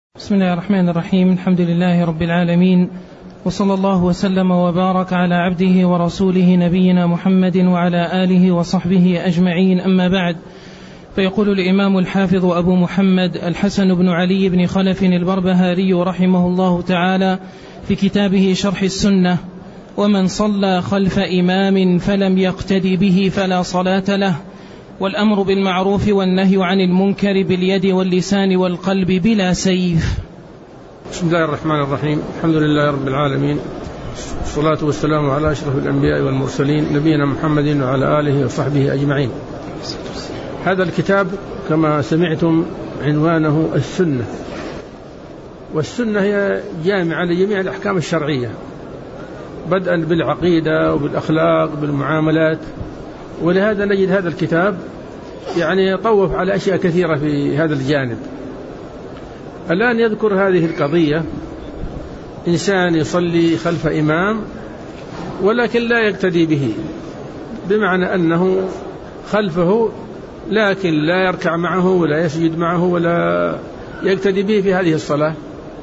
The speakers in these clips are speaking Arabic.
بسم الله الرحمن الرحيم. الحمد لله رب العالمين، وصلى الله وسلم وبارك على عبده ورسوله نبينا محمد وعلى آله وصحبه أجمعين، أما بعد. فيقول الإمام الحافظ أبو محمد الحسن بن علي بن خلف البربهاري رحمه الله تعالى في كتابه شرح السنة: ومن صلى خلف إمام فلم يقتد به فلا صلاة له، والأمر بالمعروف والنهي عن المنكر باليد واللسان والقلب بلا سيف. بسم الله الرحمن الرحيم. الحمد لله رب العالمين، والصلاة والسلام على أشرف الأنبياء والمرسلين نبينا محمد وعلى آله وصحبه أجمعين. هذا الكتاب كما سمعتم عنوانه السنة، والسنة هي جامعة لجميع الأحكام الشرعية، بدءا بالعقيدة وبالأخلاق بالمعاملات. ولهذا نجد هذا الكتاب يطوف على أشياء كثيرة في هذا الجانب. الآن يذكر هذه القضية: إنسان يصلي خلف إمام ولكن لا يقتدي به، بمعنى أنه خلفه لكن لا يركع معه ولا يسجد معه ولا يقتدي به في هذه الصلاة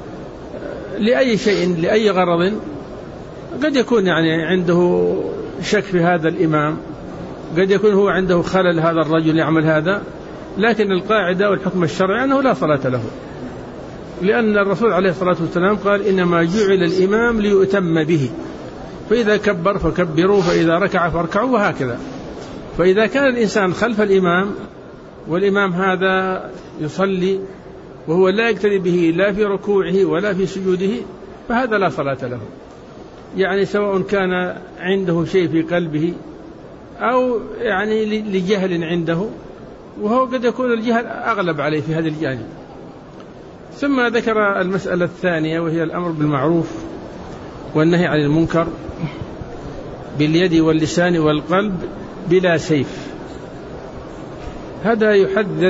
لأي شيء لأي غرض. قد يكون عنده شك في هذا الإمام، قد يكون هو عنده خلل هذا الرجل يعمل هذا، لكن القاعدة والحكم الشرعي أنه لا صلاة له، لأن الرسول عليه الصلاة والسلام قال: إنما جعل الإمام ليؤتم به، فإذا كبر فكبروا، فإذا ركع فاركعوا، وهكذا. فإذا كان الإنسان خلف الإمام والإمام هذا يصلي وهو لا يقتدي به لا في ركوعه ولا في سجوده، فهذا لا صلاة له، سواء كان عنده شيء في قلبه أو لجهل عنده، وهو قد يكون الجهل أغلب عليه في هذا الجانب. ثم ذكر المسألة الثانية، وهي الأمر بالمعروف والنهي عن المنكر باليد واللسان والقلب بلا سيف. هذا يحذر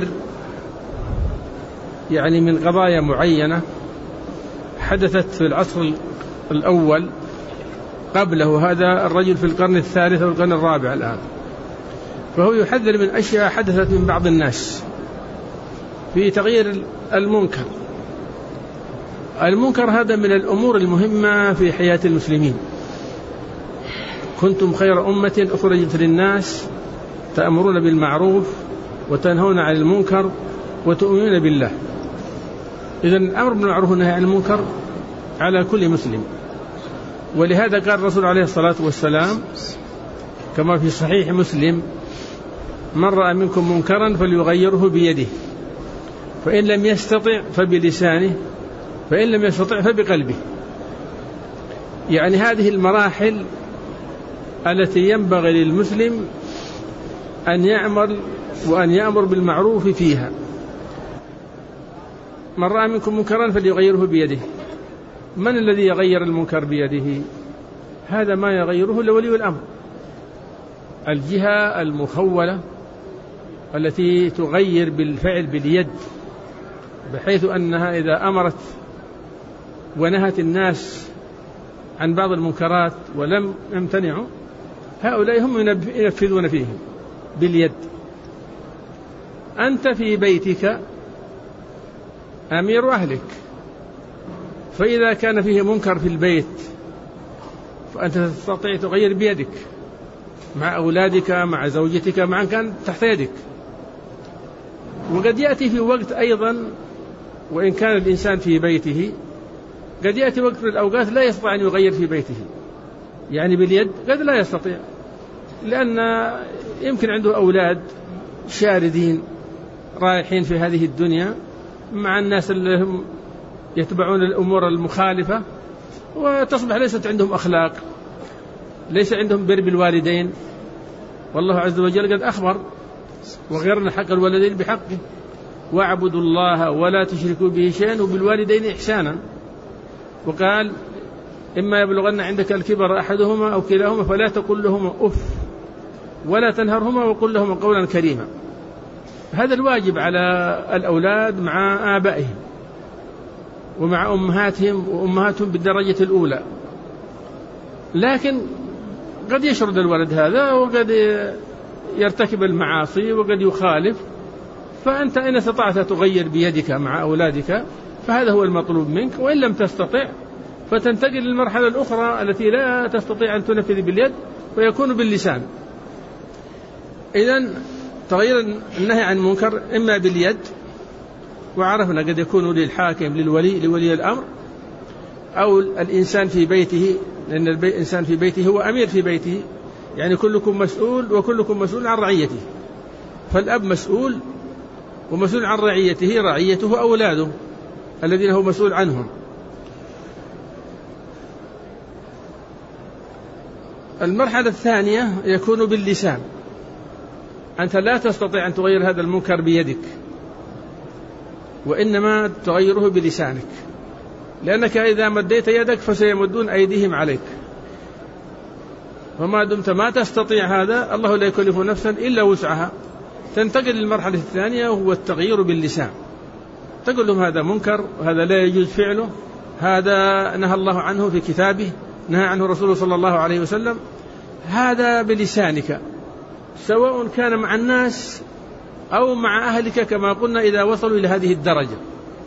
من قضايا معينة حدثت في العصر الأول قبله. هذا الرجل في القرن الثالث والقرن الرابع الآن، فهو يحذر من أشياء حدثت من بعض الناس في تغيير المنكر. المنكر هذا من الأمور المهمة في حياة المسلمين. كنتم خير أمة أخرجت للناس تأمرون بالمعروف وتنهون عن المنكر وتؤمنون بالله. إذن الأمر بالمعروف والنهي عن المنكر على كل مسلم. ولهذا قال الرسول عليه الصلاة والسلام كما في صحيح مسلم: من رأى منكم منكرا فليغيره بيده، فإن لم يستطع فبلسانه، فإن لم يستطع فبقلبه. هذه المراحل التي ينبغي للمسلم أن يعمل وأن يأمر بالمعروف فيها. من رأى منكم منكرا فليغيره بيده. من الذي يغير المنكر بيده؟ هذا ما يغيره إلا ولي الأمر، الجهة المخولة التي تغير بالفعل باليد، بحيث أنها إذا أمرت ونهت الناس عن بعض المنكرات ولم يمتنعوا، هؤلاء هم ينفذون فيهم باليد. أنت في بيتك أمير أهلك، فإذا كان فيه منكر في البيت فأنت تستطيع تغير بيدك مع أولادك مع زوجتك مع من كان تحت يدك. وقد يأتي في وقت أيضا، وإن كان الإنسان في بيته، قد يأتي وقت من الأوقات لا يستطيع أن يغير في بيته، باليد قد لا يستطيع، لأن يمكن عنده أولاد شاردين رايحين في هذه الدنيا مع الناس اللي هم يتبعون الأمور المخالفة، وتصبح ليست عندهم أخلاق، ليس عندهم بر بالوالدين. والله عز وجل قد أخبر: وغيرنا حق الوالدين بحقه، واعبدوا الله ولا تشركوا به شيئا وبالوالدين إحسانا. وقال: إما يبلغن عندك الكبر أحدهما أو كلاهما فلا تقل لهما أف ولا تنهرهما وقل لهما قولا كريما. هذا الواجب على الأولاد مع آبائهم ومع أمهاتهم، وأمهاتهم بالدرجة الأولى. لكن قد يشرد الولد هذا وقد يرتكب المعاصي وقد يخالف، فأنت إن استطعت تغير بيدك مع أولادك فهذا هو المطلوب منك. وإن لم تستطع فتنتقل للمرحلة الأخرى التي لا تستطيع أن تنفذ باليد ويكون باللسان. إذن تغيير النهي عن المنكر إما باليد، وعرفنا قد يكون للحاكم لولي الأمر، أو الإنسان في بيته، لأن الإنسان في بيته هو أمير في بيته، يعني كلكم مسؤول وكلكم مسؤول عن رعيته. فالأب مسؤول ومسؤول عن رعيته، رعيته أولاده الذين هو مسؤول عنهم. المرحلة الثانية يكون باللسان. أنت لا تستطيع أن تغير هذا المنكر بيدك، وإنما تغيره بلسانك، لأنك إذا مديت يدك فسيمدون أيديهم عليك، وما دمت ما تستطيع هذا الله لا يكلف نفسا إلا وسعها. تنتقل للمرحلة الثانية وهو التغيير باللسان. تقول لهم هذا منكر وهذا لا يجوز فعله، هذا نهى الله عنه في كتابه، نهى عنه رسوله صلى الله عليه وسلم. هذا بلسانك، سواء كان مع الناس أو مع أهلك كما قلنا إذا وصلوا إلى هذه الدرجة.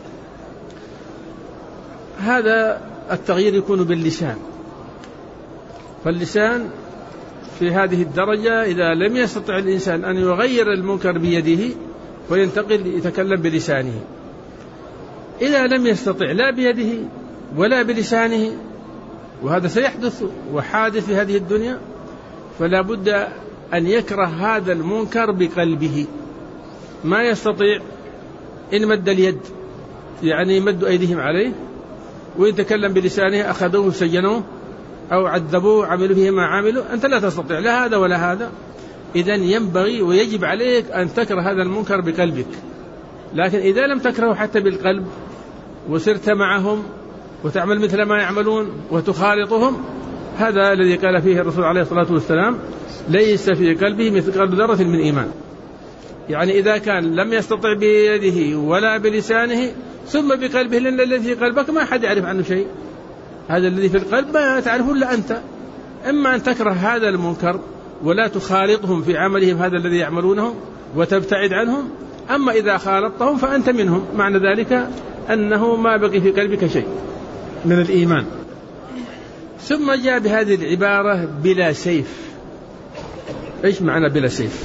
هذا التغيير يكون باللسان. فاللسان في هذه الدرجة إذا لم يستطع الإنسان أن يغير المنكر بيده وينتقل يتكلم بلسانه. إذا لم يستطع لا بيده ولا بلسانه، وهذا سيحدث وحادث في هذه الدنيا، فلا بد أن يكره هذا المنكر بقلبه. ما يستطيع إن مد اليد يعني مد أيديهم عليه، وإن تكلم بلسانه أخذوه سجنوه أو عذبوه عملوا فيه ما عملوا. أنت لا تستطيع لا هذا ولا هذا. إذن ينبغي ويجب عليك أن تكره هذا المنكر بقلبك. لكن إذا لم تكره حتى بالقلب وسرت معهم وتعمل مثل ما يعملون وتخالطهم، هذا الذي قال فيه الرسول عليه الصلاة والسلام: ليس في قلبه مثقال ذرة من إيمان. يعني إذا كان لم يستطع بيده ولا بلسانه ثم بقلبه، لأن الذي في قلبك ما حد يعرف عنه شيء، هذا الذي في القلب ما تعرفه إلا أنت. إما أن تكره هذا المنكر ولا تخالطهم في عملهم هذا الذي يعملونه وتبتعد عنهم، أما إذا خالطتهم فأنت منهم، معنى ذلك أنه ما بقي في قلبك شيء من الإيمان. ثم جاء بهذه العبارة بلا سيف. إيش معنى بلا سيف؟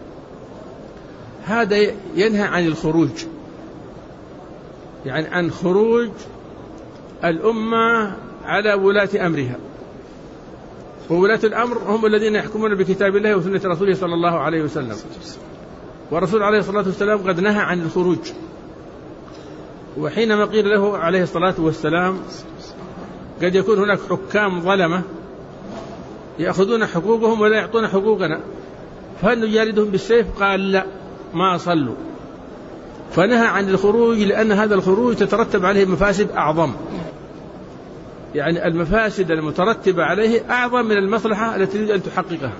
هذا ينهى عن الخروج، يعني عن خروج الأمة على ولاة أمرها، وولاة الأمر هم الذين يحكمون بكتاب الله وسنة رسوله صلى الله عليه وسلم. والرسول عليه الصلاة والسلام قد نهى عن الخروج. وحينما قيل له عليه الصلاة والسلام قد يكون هناك حكام ظلمة يأخذون حقوقهم ولا يعطون حقوقنا، فهل نجاردهم بالسيف؟ قال لا، ما صلوا. فنهى عن الخروج لأن هذا الخروج تترتب عليه مفاسد أعظم، يعني المفاسد المترتبة عليه أعظم من المصلحة التي تريد أن تحققها.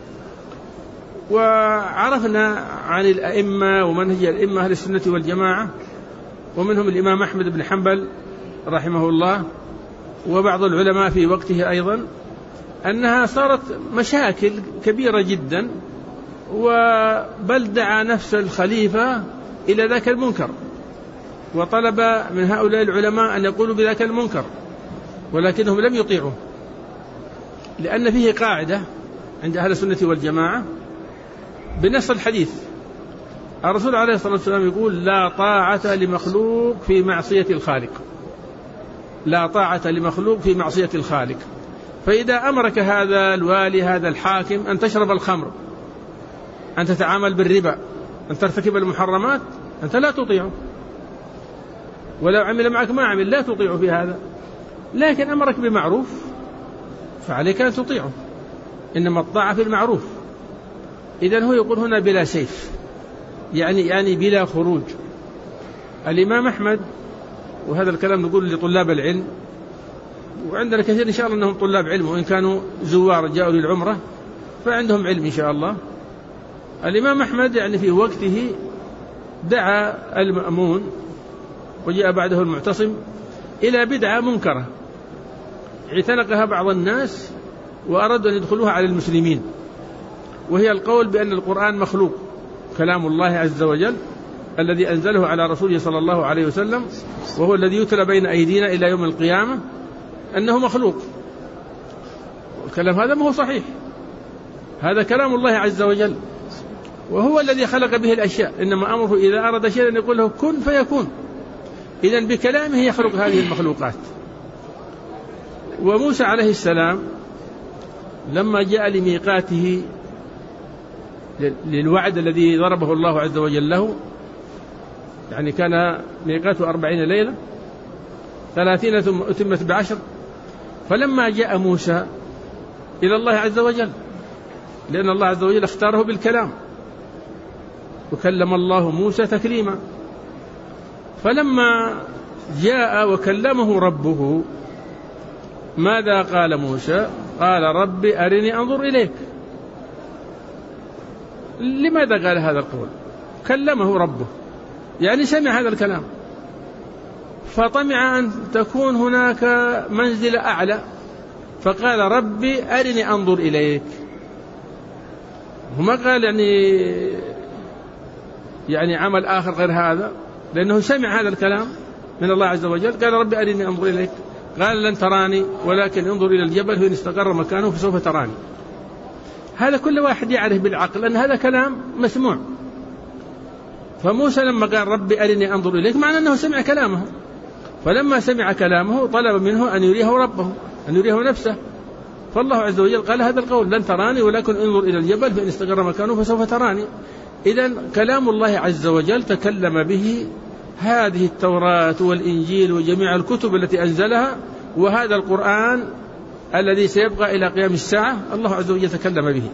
وعرفنا عن الأئمة ومنهج الأئمة أهل السنة والجماعة، ومنهم الإمام أحمد بن حنبل رحمه الله وبعض العلماء في وقته أيضا، أنها صارت مشاكل كبيرة جدا، وبل دعا نفس الخليفة إلى ذاك المنكر وطلب من هؤلاء العلماء أن يقولوا بذاك المنكر، ولكنهم لم يطيعوا، لأن فيه قاعدة عند أهل السنة والجماعة بنص الحديث. الرسول عليه الصلاة والسلام يقول: لا طاعة لمخلوق في معصية الخالق. لا طاعة لمخلوق في معصية الخالق. فإذا أمرك هذا الوالي هذا الحاكم أن تشرب الخمر، أن تتعامل بالربا، أن ترتكب المحرمات، أنت لا تطيعه، ولو عمل معك ما عمل لا تطيعه في هذا. لكن أمرك بمعروف فعليك أن تطيعه، إنما الطاعة في المعروف. إذن هو يقول هنا بلا سيف، يعني بلا خروج. الإمام أحمد، وهذا الكلام نقول لطلاب العلم، وعندنا كثير إن شاء الله أنهم طلاب علم، وإن كانوا زوار جاءوا للعمرة فعندهم علم إن شاء الله. الإمام أحمد يعني في وقته دعا المأمون وجاء بعده المعتصم إلى بدعة منكرة اعتنقها بعض الناس وأرادوا أن يدخلوها على المسلمين، وهي القول بأن القرآن مخلوق كلام الله عز وجل، الذي أنزله على رسوله صلى الله عليه وسلم، وهو الذي يتلى بين أيدينا إلى يوم القيامة، أنه مخلوق. الكلام هذا ما هو صحيح، هذا كلام الله عز وجل، وهو الذي خلق به الأشياء، إنما أمره إذا أراد شيئا أن يقول له كن فيكون. إذن بكلامه يخلق هذه المخلوقات. وموسى عليه السلام لما جاء لميقاته للوعد الذي ضربه الله عز وجل له، يعني كان ميقاته 40 ليلة 30 ثم أتمت ب10، فلما جاء موسى إلى الله عز وجل، لأن الله عز وجل اختاره بالكلام، وكلم الله موسى تكليما، فلما جاء وكلمه ربه ماذا قال موسى؟ قال رب أرني أنظر إليك. لماذا قال هذا القول؟ كلمه ربه، يعني سمع هذا الكلام، فطمع أن تكون هناك منزلة أعلى، فقال ربي أرني أنظر إليك. وما قال يعني عمل آخر غير هذا، لأنه سمع هذا الكلام من الله عز وجل، قال ربي أرني أنظر إليك. قال لن تراني ولكن انظر إلى الجبل فإن استقر مكانه فسوف تراني. هذا كل واحد يعرف بالعقل أن هذا كلام مسموع. فموسى لما قال ربي أرني أنظر إليك معنى أنه سمع كلامه، فلما سمع كلامه طلب منه أن يريه ربه، أن يريه نفسه، فالله عز وجل قال هذا القول لن تراني ولكن انظر إلى الجبل فإن استقر مكانه فسوف تراني. إذن كلام الله عز وجل تكلم به هذه التوراة والإنجيل وجميع الكتب التي أنزلها، وهذا القرآن الذي سيبقى إلى قيام الساعة الله عز وجل تكلم به.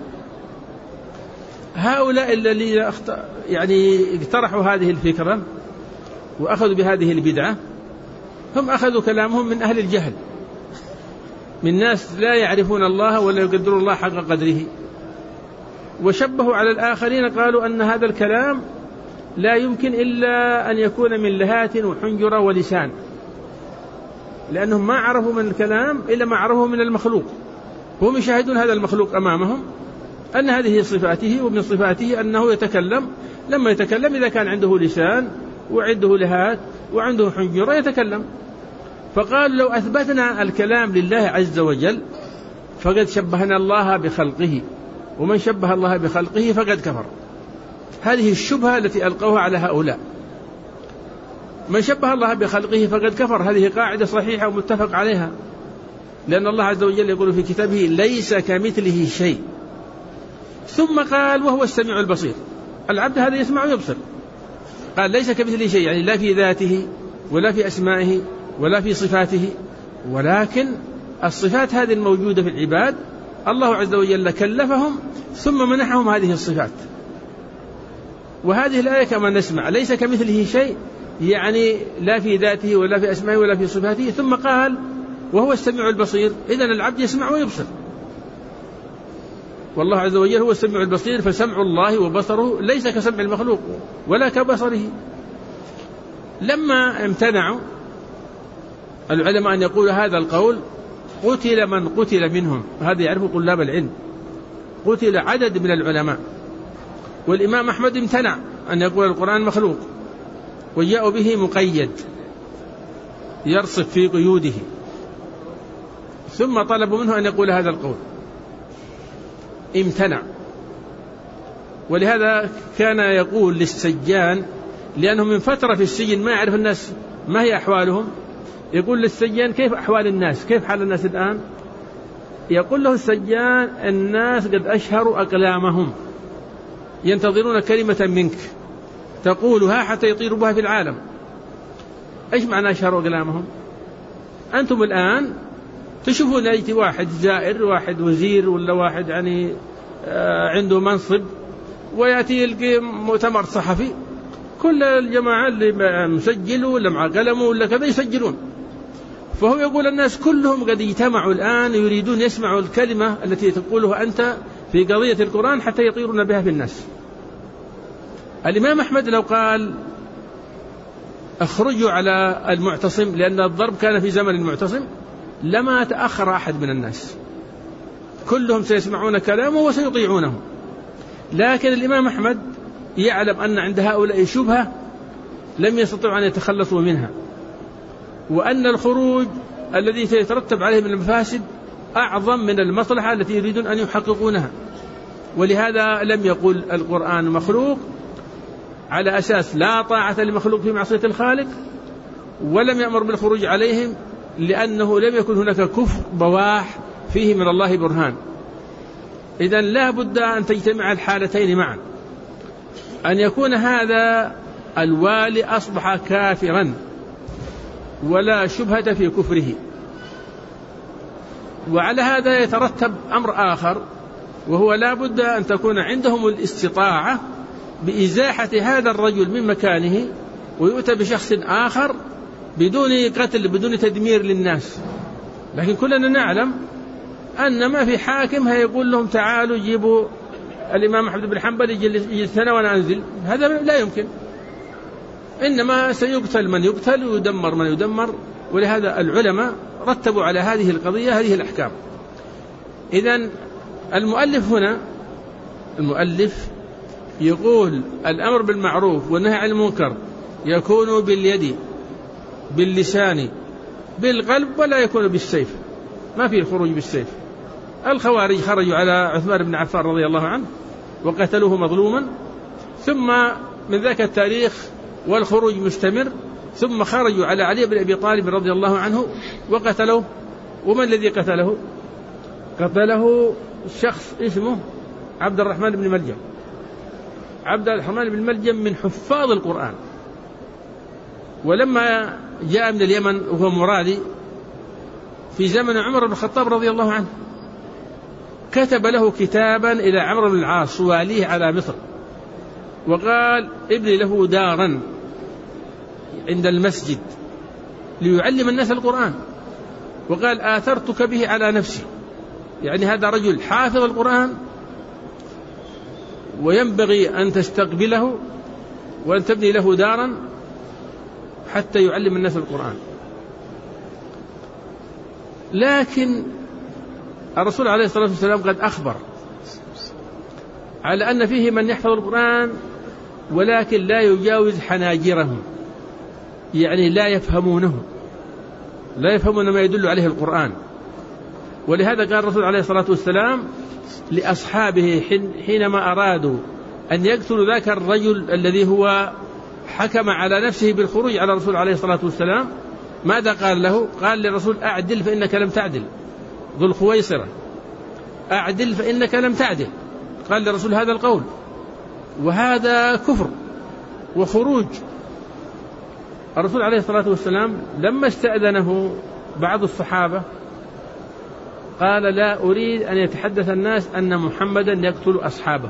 هؤلاء الذين يعني اقترحوا هذه الفكرة وأخذوا بهذه البدعة هم أخذوا كلامهم من أهل الجهل، من ناس لا يعرفون الله ولا يقدرون الله حق قدره، وشبهوا على الآخرين، قالوا أن هذا الكلام لا يمكن إلا أن يكون من لهات وحنجرة ولسان، لأنهم ما عرفوا من الكلام إلا ما عرفوا من المخلوق، وهم يشاهدون هذا المخلوق أمامهم أن هذه صفاته، ومن صفاته أنه يتكلم، لما يتكلم إذا كان عنده لسان وعنده لهات وعنده حنجرة يتكلم. فقال لو أثبتنا الكلام لله عز وجل فقد شبهنا الله بخلقه، ومن شبه الله بخلقه فقد كفر. هذه الشبهة التي ألقوها على هؤلاء، من شبه الله بخلقه فقد كفر، هذه قاعدة صحيحة ومتفق عليها، لأن الله عز وجل يقول في كتابه ليس كمثله شيء، ثم قال وهو السميع البصير. العبد هذا يسمع ويبصر، قال ليس كمثله شيء، يعني لا في ذاته ولا في أسمائه ولا في صفاته، ولكن الصفات هذه الموجودة في العباد الله عز وجل كلفهم ثم منحهم هذه الصفات. وهذه الآية كما نسمع ليس كمثله شيء، يعني لا في ذاته ولا في أسمائه ولا في صفاته، ثم قال وهو السميع البصير، إذن العبد يسمع ويبصر، والله عز وجل هو السميع البصير، فسمع الله وبصره ليس كسمع المخلوق ولا كبصره. لما امتنعوا العلماء أن يقول هذا القول قتل من قتل منهم، هذا يعرفه طلاب العلم، قتل عدد من العلماء. والإمام أحمد امتنع أن يقول القرآن مخلوق، وجاءوا به مقيد يرصف في قيوده، ثم طلبوا منه أن يقول هذا القول، امتنع. ولهذا كان يقول للسجان، لأنه من فترة في السجن ما يعرف الناس ما هي أحوالهم، يقول للسجان كيف أحوال الناس، كيف حال الناس الآن؟ يقول له السجان الناس قد أشهروا أقلامهم، ينتظرون كلمة منك تقولها حتى يطيروا بها في العالم. إيش معنى أشهروا أقلامهم؟ أنتم الآن تشوفون يأتي واحد زائر، واحد وزير، ولا واحد يعني عنده منصب، ويأتي يلقي مؤتمر صحفي، كل الجماعة اللي مسجلوا ولا مع قلمه ولا كذا يسجلون. فهو يقول الناس كلهم قد اجتمعوا الآن يريدون يسمعوا الكلمة التي تقولها أنت في قضية القرآن حتى يطيرون بها في الناس. الإمام أحمد لو قال اخرجوا على المعتصم، لأن الضرب كان في زمن المعتصم، لما تأخر أحد من الناس، كلهم سيسمعون كلامه وسيطيعونه. لكن الإمام أحمد يعلم أن عند هؤلاء شبهة لم يستطيعوا أن يتخلصوا منها، وأن الخروج الذي سيترتب عليه من المفاسد أعظم من المصلحة التي يريدون أن يحققونها. ولهذا لم يقل القرآن مخلوق على أساس لا طاعة لمخلوق في معصية الخالق، ولم يأمر بالخروج عليهم لأنه لم يكن هناك كفر بواح فيه من الله برهان. إذن لا بد أن تجتمع الحالتين معا، أن يكون هذا الوالي أصبح كافرا ولا شبهة في كفره، وعلى هذا يترتب أمر آخر، وهو لا بد أن تكون عندهم الاستطاعة بإزاحة هذا الرجل من مكانه ويؤتى بشخص آخر بدون قتل بدون تدمير للناس. لكن كلنا نعلم أن ما في حاكم هيقول لهم تعالوا جيبوا الإمام أحمد بن حنبل يجي سنة وأنا أنزل، هذا لا يمكن، إنما سيقتل من يقتل ويدمر من يدمر. ولهذا العلماء رتبوا على هذه القضية هذه الأحكام. إذن المؤلف هنا يقول الأمر بالمعروف والنهي عن المنكر يكون باليد باللسان بالقلب ولا يكون بالسيف، ما في الخروج بالسيف. الخوارج خرجوا على عثمان بن عفان رضي الله عنه وقتلوه مظلوما، ثم من ذاك التاريخ والخروج مستمر، ثم خرجوا على علي بن أبي طالب رضي الله عنه وقتلوه. ومن الذي قتله؟ قتله شخص اسمه عبد الرحمن بن ملجم. عبد الرحمن بن ملجم من حفاظ القرآن، ولما جاء من اليمن وهو مرادي في زمن عمر بن الخطاب رضي الله عنه كتب له كتابا إلى عمرو بن العاص واليه على مصر، وقال ابني له دارا عند المسجد ليعلم الناس القرآن، وقال آثرتك به على نفسي، يعني هذا رجل حافظ القرآن وينبغي أن تستقبله وأن تبني له دارا حتى يعلم الناس القرآن. لكن الرسول عليه الصلاة والسلام قد أخبر على أن فيه من يحفظ القرآن ولكن لا يجاوز حناجرهم، يعني لا يفهمونه، لا يفهمون ما يدل عليه القرآن. ولهذا قال الرسول عليه الصلاة والسلام لأصحابه حينما أرادوا أن يقتلوا ذاك الرجل الذي هو حكم على نفسه بالخروج على الرسول عليه الصلاة والسلام، ماذا قال له؟ قال للرسول أعدل فإنك لم تعدل، ذو الخويصرة، أعدل فإنك لم تعدل. قال للرسول هذا القول، وهذا كفر وخروج. الرسول عليه الصلاة والسلام لما استأذنه بعض الصحابة قال لا أريد أن يتحدث الناس أن محمدا يقتل أصحابه.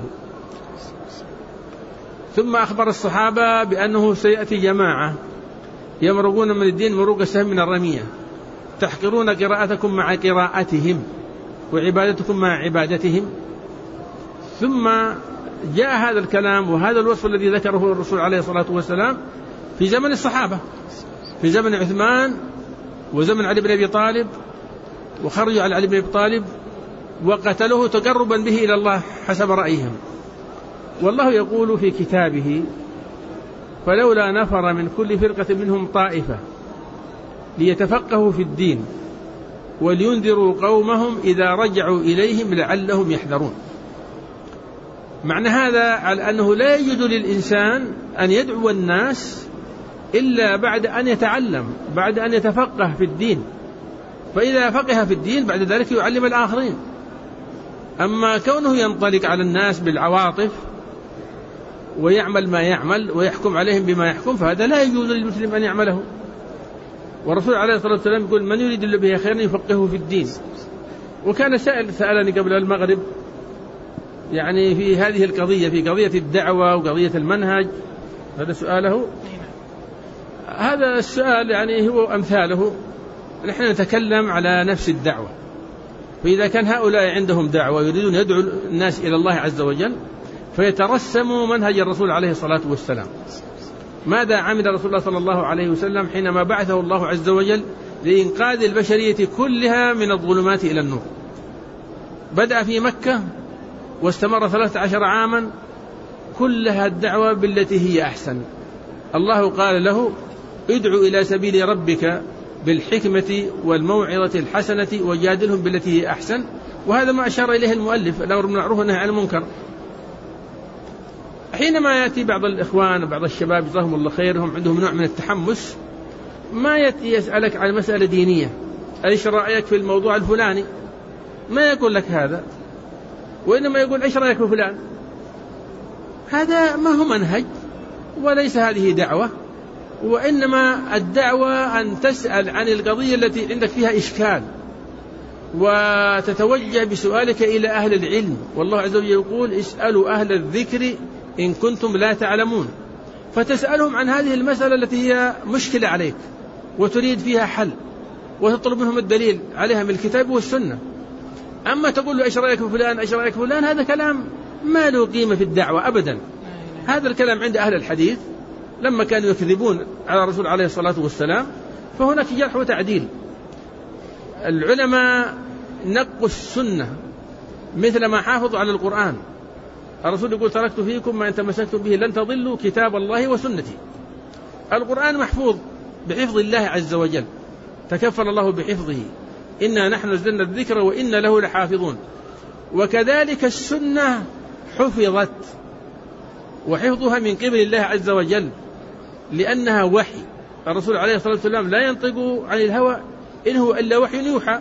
ثم أخبر الصحابة بأنه سيأتي جماعة يمرقون من الدين مروق السهم من الرمية، تحقرون قراءتكم مع قراءتهم وعبادتكم مع عبادتهم. ثم جاء هذا الكلام وهذا الوصف الذي ذكره الرسول عليه الصلاة والسلام في زمن الصحابة، في زمن عثمان وزمن علي بن أبي طالب، وخرجوا على علي بن أبي طالب وقتلوه تقربا به إلى الله حسب رأيهم. والله يقول في كتابه فلولا نفر من كل فرقة منهم طائفة ليتفقهوا في الدين ولينذروا قومهم إذا رجعوا إليهم لعلهم يحذرون. معنى هذا على أنه لا يجوز للإنسان أن يدعو الناس إلا بعد أن يتعلم، بعد أن يتفقه في الدين، فإذا فقه في الدين بعد ذلك يعلم الآخرين. أما كونه ينطلق على الناس بالعواطف ويعمل ما يعمل ويحكم عليهم بما يحكم، فهذا لا يجوز للمسلم أن يعمله. والرسول عليه الصلاة والسلام يقول من يريد الله به خيرا يفقهه في الدين. وكان سألني قبل المغرب يعني في هذه القضية، في قضية الدعوة وقضية المنهج، هذا سؤاله. هذا السؤال يعني هو أمثاله، نحن نتكلم على نفس الدعوة. فإذا كان هؤلاء عندهم دعوة يريدون يدعو الناس إلى الله عز وجل فيترسموا منهج الرسول عليه الصلاة والسلام. ماذا عمل رسول الله صلى الله عليه وسلم حينما بعثه الله عز وجل لإنقاذ البشرية كلها من الظلمات إلى النور؟ بدأ في مكة واستمر 13 عاما كلها الدعوة بالتي هي أحسن، الله قال له ادع إلى سبيل ربك بالحكمة والموعظة الحسنة وجادلهم بالتي هي أحسن. وهذا ما أشار إليه المؤلف، الأمر بالمعروف والنهي عن المنكر. حينما يأتي بعض الإخوان وبعض الشباب جزاهم الله خير هم عندهم نوع من التحمس، ما يسألك عن مسألة دينية، إيش رأيك في الموضوع الفلاني، ما يقول لك هذا، وإنما يقول إيش رأيك في فلان. هذا ما هو منهج، وليس هذه دعوة، وإنما الدعوة أن تسأل عن القضية التي عندك فيها إشكال، وتتوجه بسؤالك إلى أهل العلم. والله عز وجل يقول اسألوا أهل الذكر إن كنتم لا تعلمون، فتسألهم عن هذه المسألة التي هي مشكلة عليك وتريد فيها حل، وتطلب منهم الدليل عليها من الكتاب والسنة. أما تقول له إيش رأيك في فلان إيش رأيك في فلان، هذا كلام ما له قيمة في الدعوة أبدا. هذا الكلام عند أهل الحديث لما كانوا يكذبون على الرسول عليه الصلاة والسلام، فهناك جرح وتعديل. العلماء نقوا السنة مثل ما حافظوا على القرآن. الرسول يقول تركت فيكم ما إن تمسكتم به لن تضلوا كتاب الله وسنتي. القرآن محفوظ بحفظ الله عز وجل، تكفل الله بحفظه، إنا نحن نزلنا الذكر وإنا له لحافظون. وكذلك السنة حفظت، وحفظها من قبل الله عز وجل لأنها وحي. الرسول عليه الصلاة والسلام لا ينطق عن الهوى إن هو إلا وحي يوحى.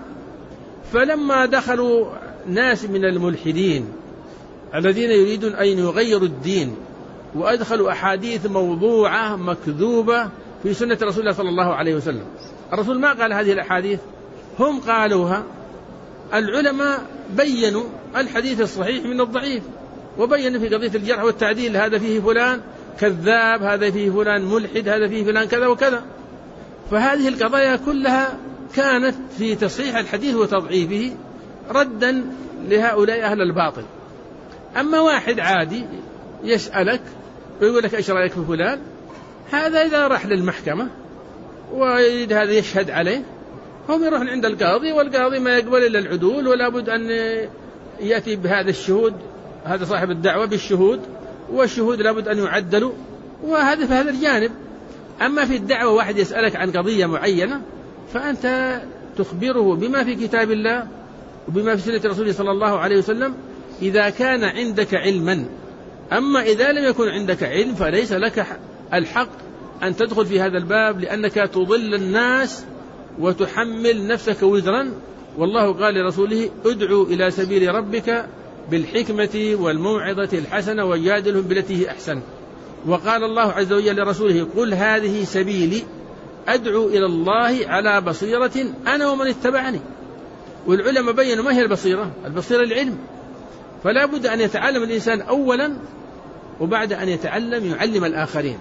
فلما دخلوا ناس من الملحدين الذين يريدون أن يغيروا الدين وأدخلوا أحاديث موضوعة مكذوبة في سنة رسول الله صلى الله عليه وسلم، الرسول ما قال هذه الأحاديث، هم قالوها. العلماء بيّنوا الحديث الصحيح من الضعيف، وبيّنوا في قضية الجرح والتعديل هذا فيه فلان كذاب، هذا فيه فلان ملحد، هذا فيه فلان كذا وكذا. فهذه القضايا كلها كانت في تصحيح الحديث وتضعيفه ردا لهؤلاء أهل الباطل. أما واحد عادي يسألك ويقول لك إيش رأيك في فلان، هذا إذا راح للمحكمة ويريد هذا يشهد عليه، هم يروحون عند القاضي، والقاضي ما يقبل إلا العدول، ولا بد أن يأتي بهذا الشهود، هذا صاحب الدعوة بالشهود، والشهود لا بد أن يعدلوا، وهذا في هذا الجانب. أما في الدعوة واحد يسألك عن قضية معينة فأنت تخبره بما في كتاب الله وبما في سنة رسوله صلى الله عليه وسلم إذا كان عندك علما. أما إذا لم يكن عندك علم فليس لك الحق أن تدخل في هذا الباب، لأنك تضل الناس وتحمل نفسك وزرا. والله قال لرسوله ادعوا إلى سبيل ربك بالحكمة والموعظة الحسنة وجادلهم بالتي هي أحسن. وقال الله عز وجل لرسوله قل هذه سبيلي أدعو إلى الله على بصيرة أنا ومن اتبعني. والعلماء بيّنوا ما هي البصيرة، البصيرة العلم. فلا بد أن يتعلم الإنسان أولا، وبعد أن يتعلم يعلم الآخرين.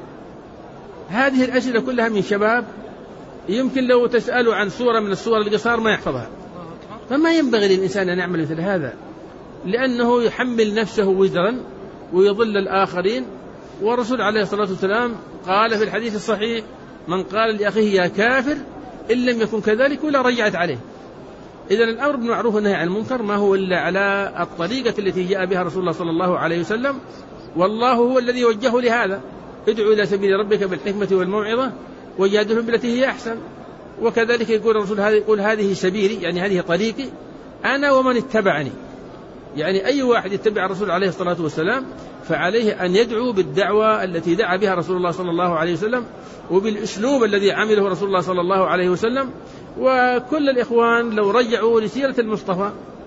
هذه الأسئلة كلها من شباب يمكن لو تسأله عن صورة من الصور القصار ما يحفظها. فما ينبغي للإنسان أن يعمل مثل هذا، لأنه يحمل نفسه وزرا ويضل الآخرين. والرسول عليه الصلاة والسلام قال في الحديث الصحيح من قال لأخيه يا كافر إن لم يكن كذلك ولا رجعت عليه. إذن الأمر بالمعروف والنهي عن المنكر ما هو إلا على الطريقة التي جاء بها رسول الله صلى الله عليه وسلم، والله هو الذي وجهه لهذا. ادعو إلى سبيل ربك بالحكمة والموعظة وجادلهم بالتي هي أحسن. وكذلك يقول الرسول يقول هذه سبيلي، يعني هذه طريقي أنا ومن اتبعني، يعني أي واحد يتبع الرسول عليه الصلاة والسلام فعليه أن يدعو بالدعوة التي دعا بها رسول الله صلى الله عليه وسلم، وبالأسلوب الذي عمله رسول الله صلى الله عليه وسلم. وكل الإخوان لو رجعوا لسيرة المصطفى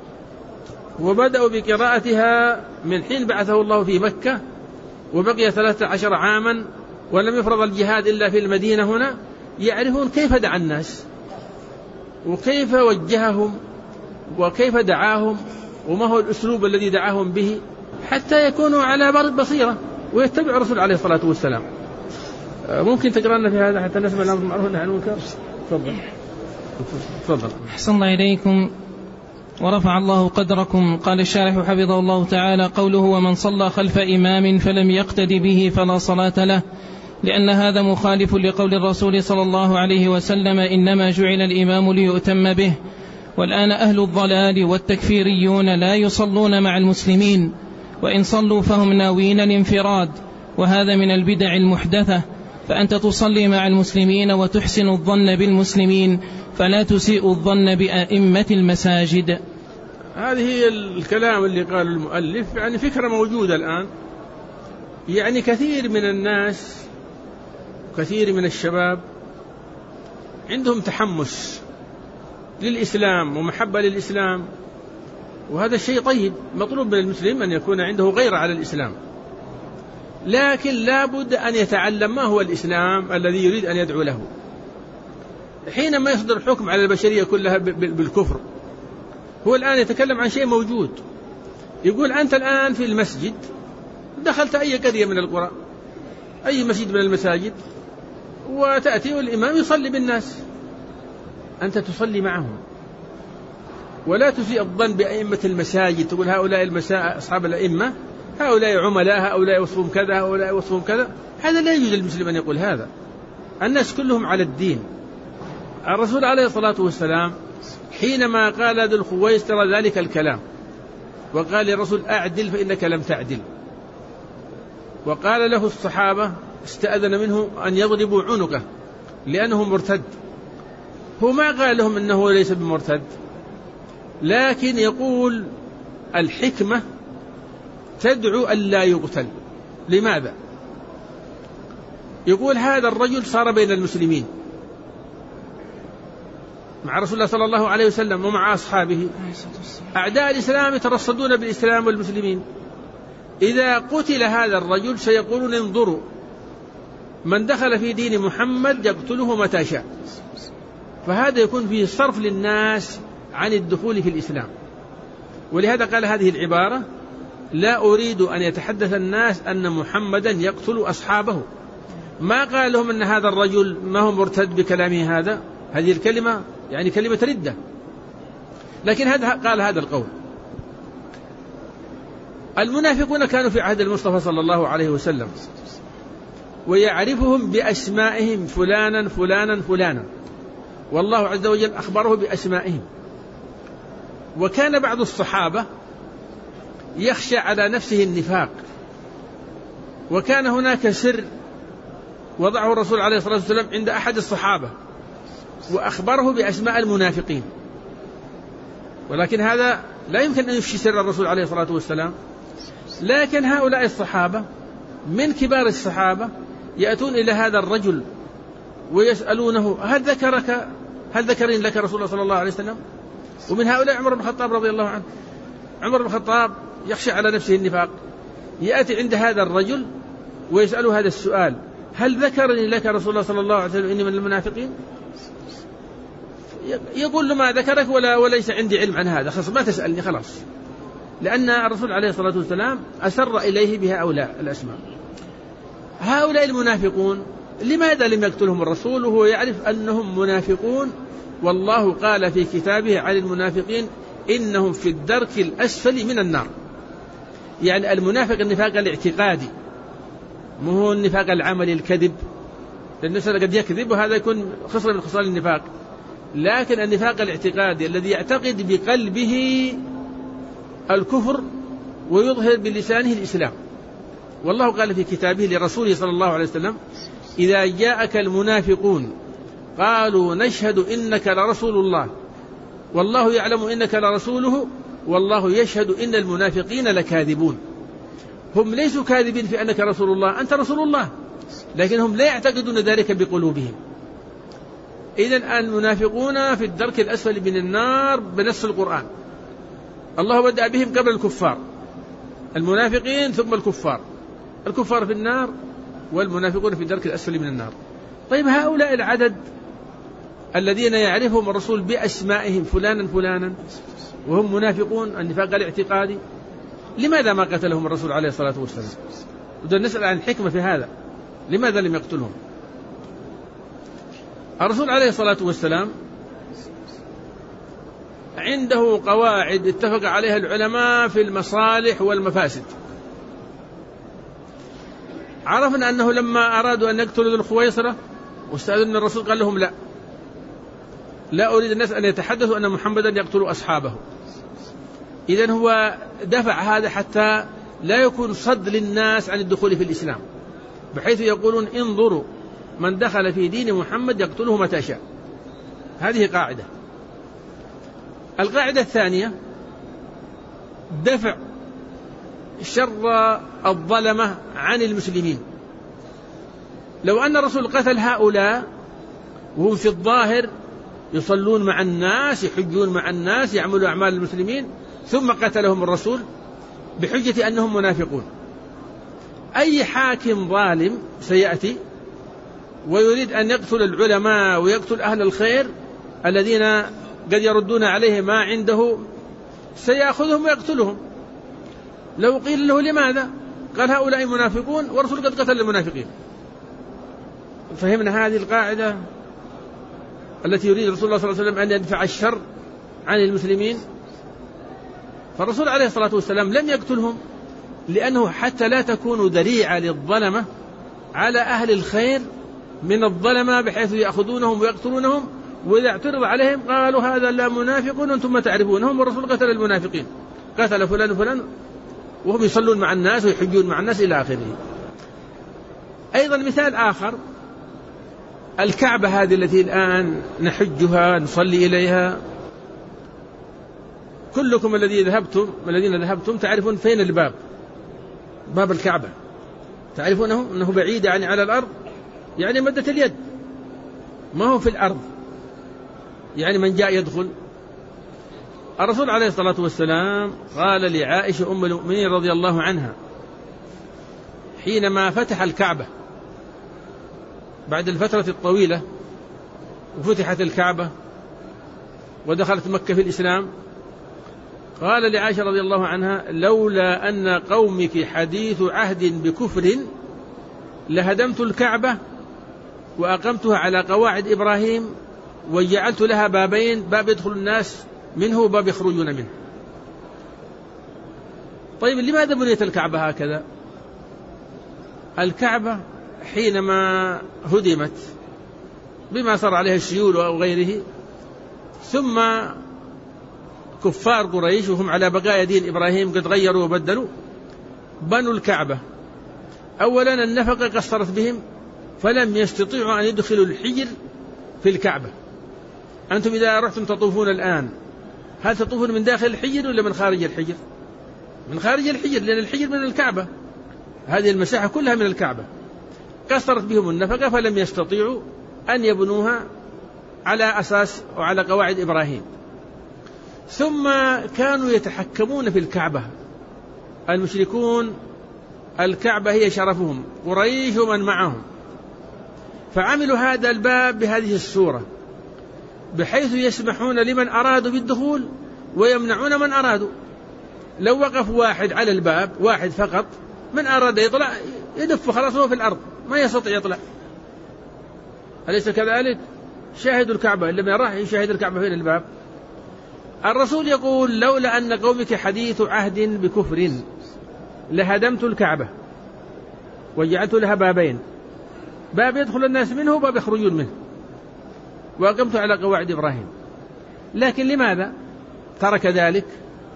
وبدأوا بقراءتها من حين بعثه الله في مكة وبقي 13 عاما ولم يفرض الجهاد إلا في المدينة هنا، يعرفون كيف دعا الناس وكيف وجههم وكيف دعاهم وما هو الأسلوب الذي دعاهم به، حتى يكونوا على بصيرة ويتبعوا الرسول عليه الصلاة والسلام. ممكن تقرأنا في هذا حتى نسمع الأمر بالمعروف والنهي عن المنكر؟ تفضل. أحسن الله إليكم ورفع الله قدركم. قال الشارح حفظه الله تعالى قوله ومن صلى خلف إمام فلم يقتد به فلا صلاة له، لأن هذا مخالف لقول الرسول صلى الله عليه وسلم إنما جعل الإمام ليؤتم به. والآن أهل الضلال والتكفيريون لا يصلون مع المسلمين، وإن صلوا فهم ناوين الانفراد، وهذا من البدع المحدثة. فأنت تصلي مع المسلمين وتحسن الظن بالمسلمين، فلا تسيء الظن بأئمة المساجد. هذه الكلام اللي قال المؤلف يعني فكرة موجودة الآن، يعني كثير من الناس كثير من الشباب عندهم تحمس للإسلام ومحبة للإسلام، وهذا الشيء طيب، مطلوب من المسلم أن يكون عنده غيرة على الإسلام، لكن لا بد أن يتعلم ما هو الإسلام الذي يريد أن يدعو له. حينما يصدر حكم على البشرية كلها بالكفر، هو الآن يتكلم عن شيء موجود، يقول أنت الآن في المسجد، دخلت أي قرية من القرى، أي مسجد من المساجد، وتأتي والإمام يصلي بالناس، أنت تصلي معهم، ولا تسيء الظن بأئمة المساجد، تقول هؤلاء أصحاب الأئمة، هؤلاء عملاء، هؤلاء يوصفهم كذا، هؤلاء يوصفهم كذا. هذا لا يجوز للمسلم أن يقول هذا. الناس كلهم على الدين. الرسول عليه الصلاة والسلام حينما قال ذو الخويصرة ذلك الكلام، وقال للرسول أعدل فإنك لم تعدل، وقال له الصحابة استأذن منه أن يضربوا عنقه لأنه مرتد، هو ما قال لهم إنه ليس بمرتد، لكن يقول الحكمة تدعو أن لا يقتل. لماذا؟ يقول هذا الرجل صار بين المسلمين مع رسول الله صلى الله عليه وسلم ومع أصحابه، أعداء الإسلام يترصدون بالإسلام والمسلمين، إذا قتل هذا الرجل سيقولون انظروا من دخل في دين محمد يقتله متى شاء، فهذا يكون فيه صرف للناس عن الدخول في الإسلام. ولهذا قال هذه العبارة: لا أريد أن يتحدث الناس أن محمدا يقتل أصحابه. ما قال لهم أن هذا الرجل ما هو مرتد بكلامه هذا، هذه الكلمة يعني كلمة ردة، لكن هذا قال هذا القول. المنافقون كانوا في عهد المصطفى صلى الله عليه وسلم، ويعرفهم بأسمائهم فلانا فلانا فلانا، والله عز وجل أخبره بأسمائهم. وكان بعض الصحابة يخشى على نفسه النفاق، وكان هناك سر وضعه الرسول عليه الصلاة والسلام عند أحد الصحابة وأخبره بأسماء المنافقين، ولكن هذا لا يمكن أن يفشي سر الرسول عليه الصلاة والسلام. لكن هؤلاء الصحابة من كبار الصحابة يأتون إلى هذا الرجل ويسألونه هل ذكرين لك رسول الله صلى الله عليه وسلم؟ ومن هؤلاء عمر بن الخطاب رضي الله عنه. عمر بن الخطاب يخشى على نفسه النفاق، يأتي عند هذا الرجل ويسأله هذا السؤال: هل ذكرني لك رسول الله صلى الله عليه وسلم إني من المنافقين؟ يقول له ما ذكرك وليس عندي علم عن هذا، خلاص ما تسألني خلاص، لأن الرسول عليه الصلاة والسلام أسر إليه بهؤلاء الأسماء. هؤلاء المنافقون لماذا لم يقتلهم الرسول وهو يعرف أنهم منافقون؟ والله قال في كتابه عن المنافقين إنهم في الدرك الأسفل من النار. يعني المنافق النفاق الاعتقادي، مو هو النفاق العملي الكذب، لأن الإنسان قد يكذب وهذا يكون خصلة من خصال النفاق، لكن النفاق الاعتقادي الذي يعتقد بقلبه الكفر ويظهر بلسانه الإسلام. والله قال في كتابه لرسوله صلى الله عليه وسلم: إذا جاءك المنافقون قالوا نشهد إنك لرسول الله والله يعلم إنك لرسوله والله يشهد إن المنافقين لكاذبون. هم ليسوا كاذبين في أنك رسول الله، أنت رسول الله، لكنهم لا يعتقدون ذلك بقلوبهم. إذن المنافقون في الدرك الأسفل من النار بنص القرآن. الله بدأ بهم قبل الكفار، المنافقين ثم الكفار، الكفار في النار والمنافقون في الدرك الأسفل من النار. طيب هؤلاء العدد الذين يعرفهم الرسول بأسمائهم فلانا فلانا وهم منافقون النفاق الاعتقادي، لماذا ما قتلهم الرسول عليه الصلاة والسلام؟ بدنا نسأل عن الحكمة في هذا، لماذا لم يقتلهم؟ الرسول عليه الصلاة والسلام عنده قواعد اتفق عليها العلماء في المصالح والمفاسد. عرفنا أنه لما أرادوا أن يقتلوا ذو الخويصرة واستأذن الرسول قال لهم لا أريد الناس أن يتحدثوا أن محمدا يقتل أصحابه. إذن هو دفع هذا حتى لا يكون صد للناس عن الدخول في الإسلام، بحيث يقولون انظروا من دخل في دين محمد يقتله متى شاء. هذه قاعدة. القاعدة الثانية دفع شر الظلمة عن المسلمين. لو أن الرسول قتل هؤلاء وهم في الظاهر يصلون مع الناس، يحجون مع الناس، يعملوا أعمال المسلمين، ثم قتلهم الرسول بحجة أنهم منافقون، أي حاكم ظالم سيأتي ويريد أن يقتل العلماء ويقتل أهل الخير الذين قد يردون عليه ما عنده سيأخذهم ويقتلهم. لو قيل له لماذا؟ قال هؤلاء منافقون والرسول قد قتل المنافقين. فهمنا هذه القاعدة التي يريد رسول الله صلى الله عليه وسلم أن يدفع الشر عن المسلمين. فالرسول عليه الصلاة والسلام لم يقتلهم لأنه حتى لا تكون ذريعة للظلمة على أهل الخير من الظلمة بحيث يأخذونهم ويقتلونهم، وإذا اعترض عليهم قالوا هذا لا منافق وأنتم ما تعرفونهم، والرسول قتل المنافقين، قتل فلان وفلان وهم يصلون مع الناس ويحجون مع الناس إلى آخره. أيضا مثال آخر، الكعبة هذه التي الآن نحجها نصلي إليها، كلكم الذين ذهبتم تعرفون فين الباب، باب الكعبة، تعرفونه أنه بعيد يعني على الأرض، يعني مدة اليد، ما هو في الأرض، يعني من جاء يدخل. الرسول عليه الصلاة والسلام قال لعائشة أم المؤمنين رضي الله عنها حينما فتح الكعبة بعد الفترة الطويلة وفتحت الكعبة ودخلت مكة في الإسلام، قال لعائشة رضي الله عنها لولا أن قومك حديث عهد بكفر لهدمت الكعبة وأقمتها على قواعد إبراهيم وجعلت لها بابين، باب يدخل الناس منه وباب يخرجون منه. طيب لماذا بنيت الكعبة هكذا؟ الكعبة حينما هدمت بما صار عليها الشيول أو غيره، ثم كفار قريش وهم على بقايا دين إبراهيم قد غيروا وبدلوا بنوا الكعبة. أولا النفقة قصرت بهم فلم يستطيعوا أن يدخلوا الحجر في الكعبة. أنتم إذا رحتم تطوفون الآن هل تطوفون من داخل الحجر ولا من خارج الحجر؟ من خارج الحجر، لأن الحجر من الكعبة، هذه المساحة كلها من الكعبة. قصرت بهم النفقة فلم يستطيعوا أن يبنوها على أساس وعلى قواعد إبراهيم. ثم كانوا يتحكمون في الكعبة المشركون، الكعبة هي شرفهم، قريش ومن معهم، فعملوا هذا الباب بهذه الصورة بحيث يسمحون لمن أرادوا بالدخول ويمنعون من أرادوا. لو وقف واحد على الباب، واحد فقط، من أراد يطلع يدف خلاص هو في الأرض ما يستطيع يطلع. أليس كذلك؟ شاهدوا الكعبة، لما راح يشاهد الكعبة فين الباب. الرسول يقول لولا أن قومك حديث عهد بكفر لهدمت الكعبة وجعلت لها بابين، باب يدخل الناس منه وباب يخرجون منه، وأقمت على قواعد إبراهيم. لكن لماذا ترك ذلك؟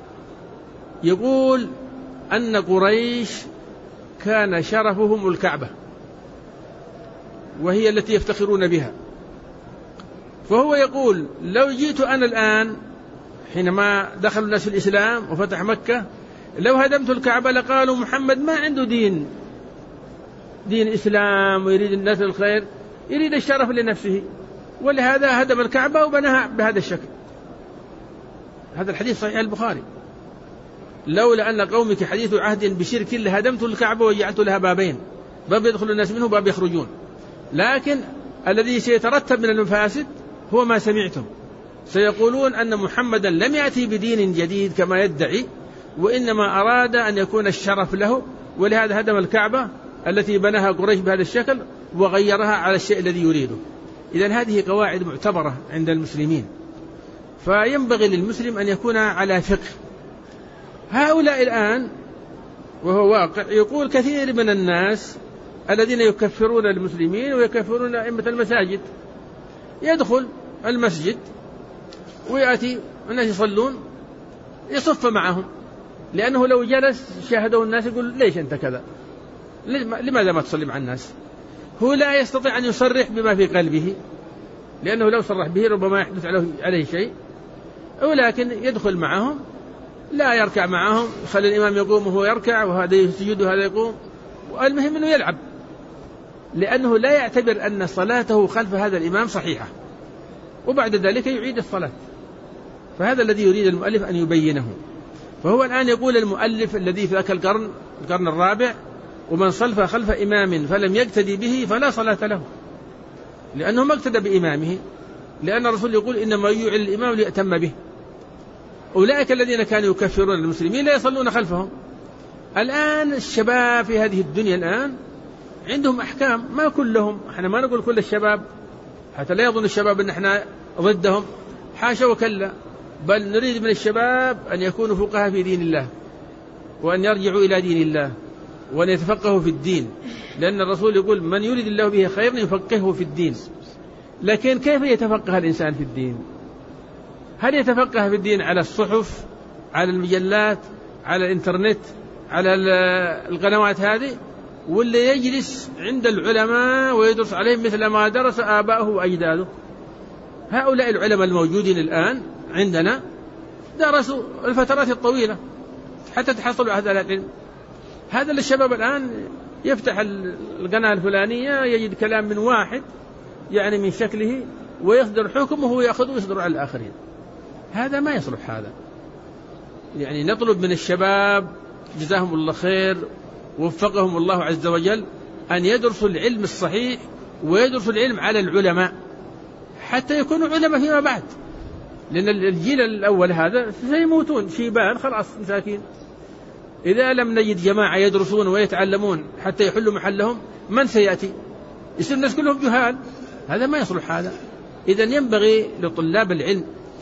يقول أن قريش كان شرفهم الكعبة وهي التي يفتخرون بها. فهو يقول لو جئت أنا الآن حينما دخل الناس في الإسلام وفتح مكة، لو هدمت الكعبة لقالوا محمد ما عنده دين إسلام ويريد الناس الخير، يريد الشرف لنفسه، ولهذا هدم الكعبة وبناها بهذا الشكل. هذا الحديث صحيح البخاري، لولا أن قومك حديث عهد بشرك لهدمت الكعبة وجعلت لها بابين، باب يدخل الناس منه وباب يخرجون. لكن الذي سيترتب من المفاسد هو ما سمعتم، سيقولون أن محمدا لم يأتي بدين جديد كما يدعي، وإنما أراد أن يكون الشرف له، ولهذا هدم الكعبة التي بناها قريش بهذا الشكل وغيرها على الشيء الذي يريده. إذن هذه قواعد معتبرة عند المسلمين، فينبغي للمسلم أن يكون على فقه. هؤلاء الآن وهو واقع يقول كثير من الناس الذين يكفرون المسلمين ويكفرون أئمة المساجد، يدخل المسجد ويأتي الناس يصلون يصف معهم، لأنه لو جلس شاهده الناس يقول ليش أنت كذا، لماذا ما تصلي مع الناس؟ هو لا يستطيع أن يصرح بما في قلبه، لأنه لو صرح به ربما يحدث عليه شيء، ولكن يدخل معهم، لا يركع معهم، يخلي الإمام يقوم وهو يركع وهذا يسجد وهذا يقوم، والمهم أنه يلعب، لأنه لا يعتبر أن صلاته خلف هذا الإمام صحيحة، وبعد ذلك يعيد الصلاة. فهذا الذي يريد المؤلف أن يبينه. فهو الآن يقول المؤلف الذي في ذاك القرن الرابع: ومن صلى خلف إمام فلم يقتدي به فلا صلاة له، لأنه ما اقتدى بإمامه، لأن الرسول يقول: إنما يعل الإمام ليأتم به. أولئك الذين كانوا يكفرون المسلمين لا يصلون خلفهم. الآن الشباب في هذه الدنيا الآن عندهم أحكام، ما كلهم، احنا ما نقول كل الشباب حتى لا يظن الشباب أن احنا ضدهم، حاشا وكلا، بل نريد من الشباب أن يكونوا فقهاء في دين الله، وأن يرجعوا إلى دين الله، وأن يتفقهوا في الدين، لأن الرسول يقول: من يريد الله به خيرا يفقهه في الدين. لكن كيف يتفقه الإنسان في الدين؟ هل يتفقه في الدين على الصحف، على المجلات، على الإنترنت، على القنوات هذه، ولا يجلس عند العلماء ويدرس عليهم مثل ما درس آباؤه وأجداده؟ هؤلاء العلماء الموجودين الآن عندنا درسوا الفترات الطويلة حتى تحصلوا هذا العلم. هذا الشباب الآن يفتح القناة الفلانية يجد كلام من واحد يعني من شكله ويصدر حكم وهو يأخذ ويصدر على الآخرين. هذا ما يصلح. هذا يعني نطلب من الشباب جزاهم الله خير ووفقهم الله عز وجل أن يدرسوا العلم الصحيح ويدرسوا العلم على العلماء حتى يكونوا علماء فيما بعد، لأن الجيل الأول هذا سيموتون شيبان خلاص مساكين. إذا لم نجد جماعة يدرسون ويتعلمون حتى يحلوا محلهم، من سيأتي؟ يصير الناس كلهم جهال. هذا ما يصلح. هذا إذن ينبغي لطلاب العلم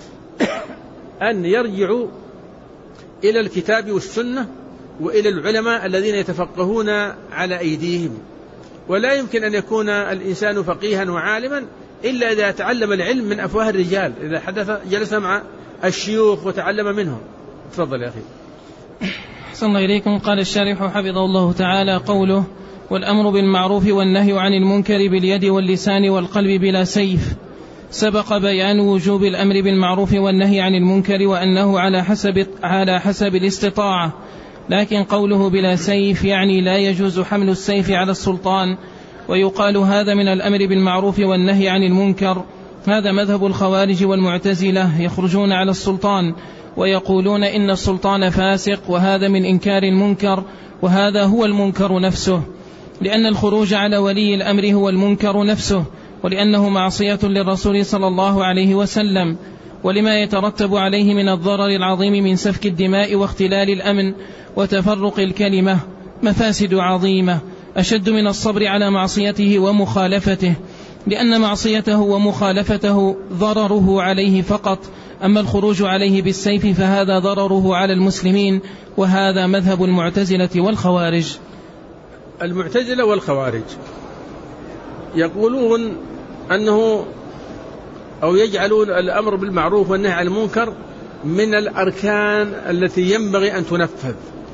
أن يرجعوا إلى الكتاب والسنة وإلى العلماء الذين يتفقهون على أيديهم. ولا يمكن أن يكون الإنسان فقيها وعالما إلا إذا تعلم العلم من أفواه الرجال، إذا جلس مع الشيوخ وتعلم منهم. تفضل يا أخي. أحسن الله إليكم. قال الشارح حفظه الله تعالى: قوله: والأمر بالمعروف والنهي عن المنكر باليد واللسان والقلب بلا سيف. سبق بيان وجوب الأمر بالمعروف والنهي عن المنكر وأنه على حسب الاستطاعة، لكن قوله بلا سيف يعني لا يجوز حمل السيف على السلطان، ويقال هذا من الأمر بالمعروف والنهي عن المنكر. هذا مذهب الخوارج والمعتزلة، يخرجون على السلطان ويقولون إن السلطان فاسق، وهذا من إنكار المنكر، وهذا هو المنكر نفسه، لأن الخروج على ولي الأمر هو المنكر نفسه، ولأنه معصية للرسول صلى الله عليه وسلم، ولما يترتب عليه من الضرر العظيم من سفك الدماء واختلال الأمن وتفرق الكلمة مفاسد عظيمة أشد من الصبر على معصيته ومخالفته، لأن معصيته ومخالفته ضرره عليه فقط، أما الخروج عليه بالسيف فهذا ضرره على المسلمين، وهذا مذهب المعتزلة والخوارج. المعتزلة والخوارج يقولون أنه أو يجعلون الأمر بالمعروف والنهي عن المنكر من الأركان التي ينبغي أن تنفذ،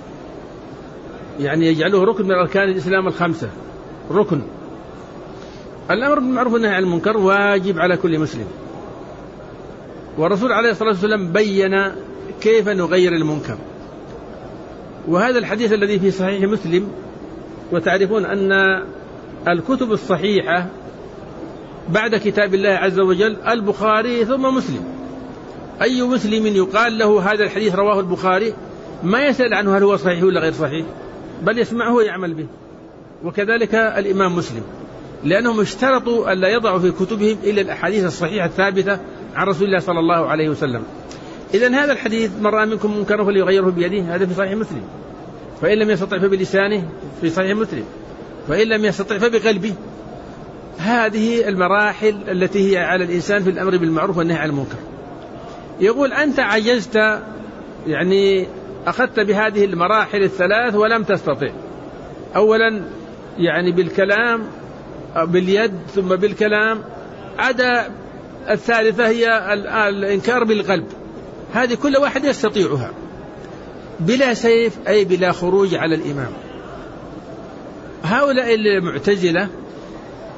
يعني يجعلوه ركن من أركان الإسلام الخمسة، ركن. الأمر بالمعروف والنهي عن المنكر واجب على كل مسلم، والرسول عليه الصلاة والسلام بين كيف نغير المنكر. وهذا الحديث الذي في صحيح مسلم، وتعرفون أن الكتب الصحيحة بعد كتاب الله عز وجل البخاري ثم مسلم. أي مسلم يقال له هذا الحديث رواه البخاري ما يسأل عنه هل هو صحيح ولا غير صحيح، بل يسمعه ويعمل به. وكذلك الإمام مسلم، لأنهم اشترطوا أن لا يضعوا في كتبهم إلا الأحاديث الصحيحة الثابتة عن رسول الله صلى الله عليه وسلم. إذن هذا الحديث: من رأى منكم منكرا فليغيره بيده، هذا في صحيح مسلم، فإن لم يستطع فبلسانه في صحيح مسلم، فإن لم يستطع فبقلبه. هذه المراحل التي هي على الإنسان في الأمر بالمعروف والنهي عن المنكر. يقول: أنت عجزت، يعني أخذت بهذه المراحل الثلاث ولم تستطع. أولا يعني بالكلام، باليد، ثم بالكلام، عدا الثالثة هي الإنكار بالقلب. هذه كل واحد يستطيعها بلا سيف، أي بلا خروج على الإمام. هؤلاء المعتزلة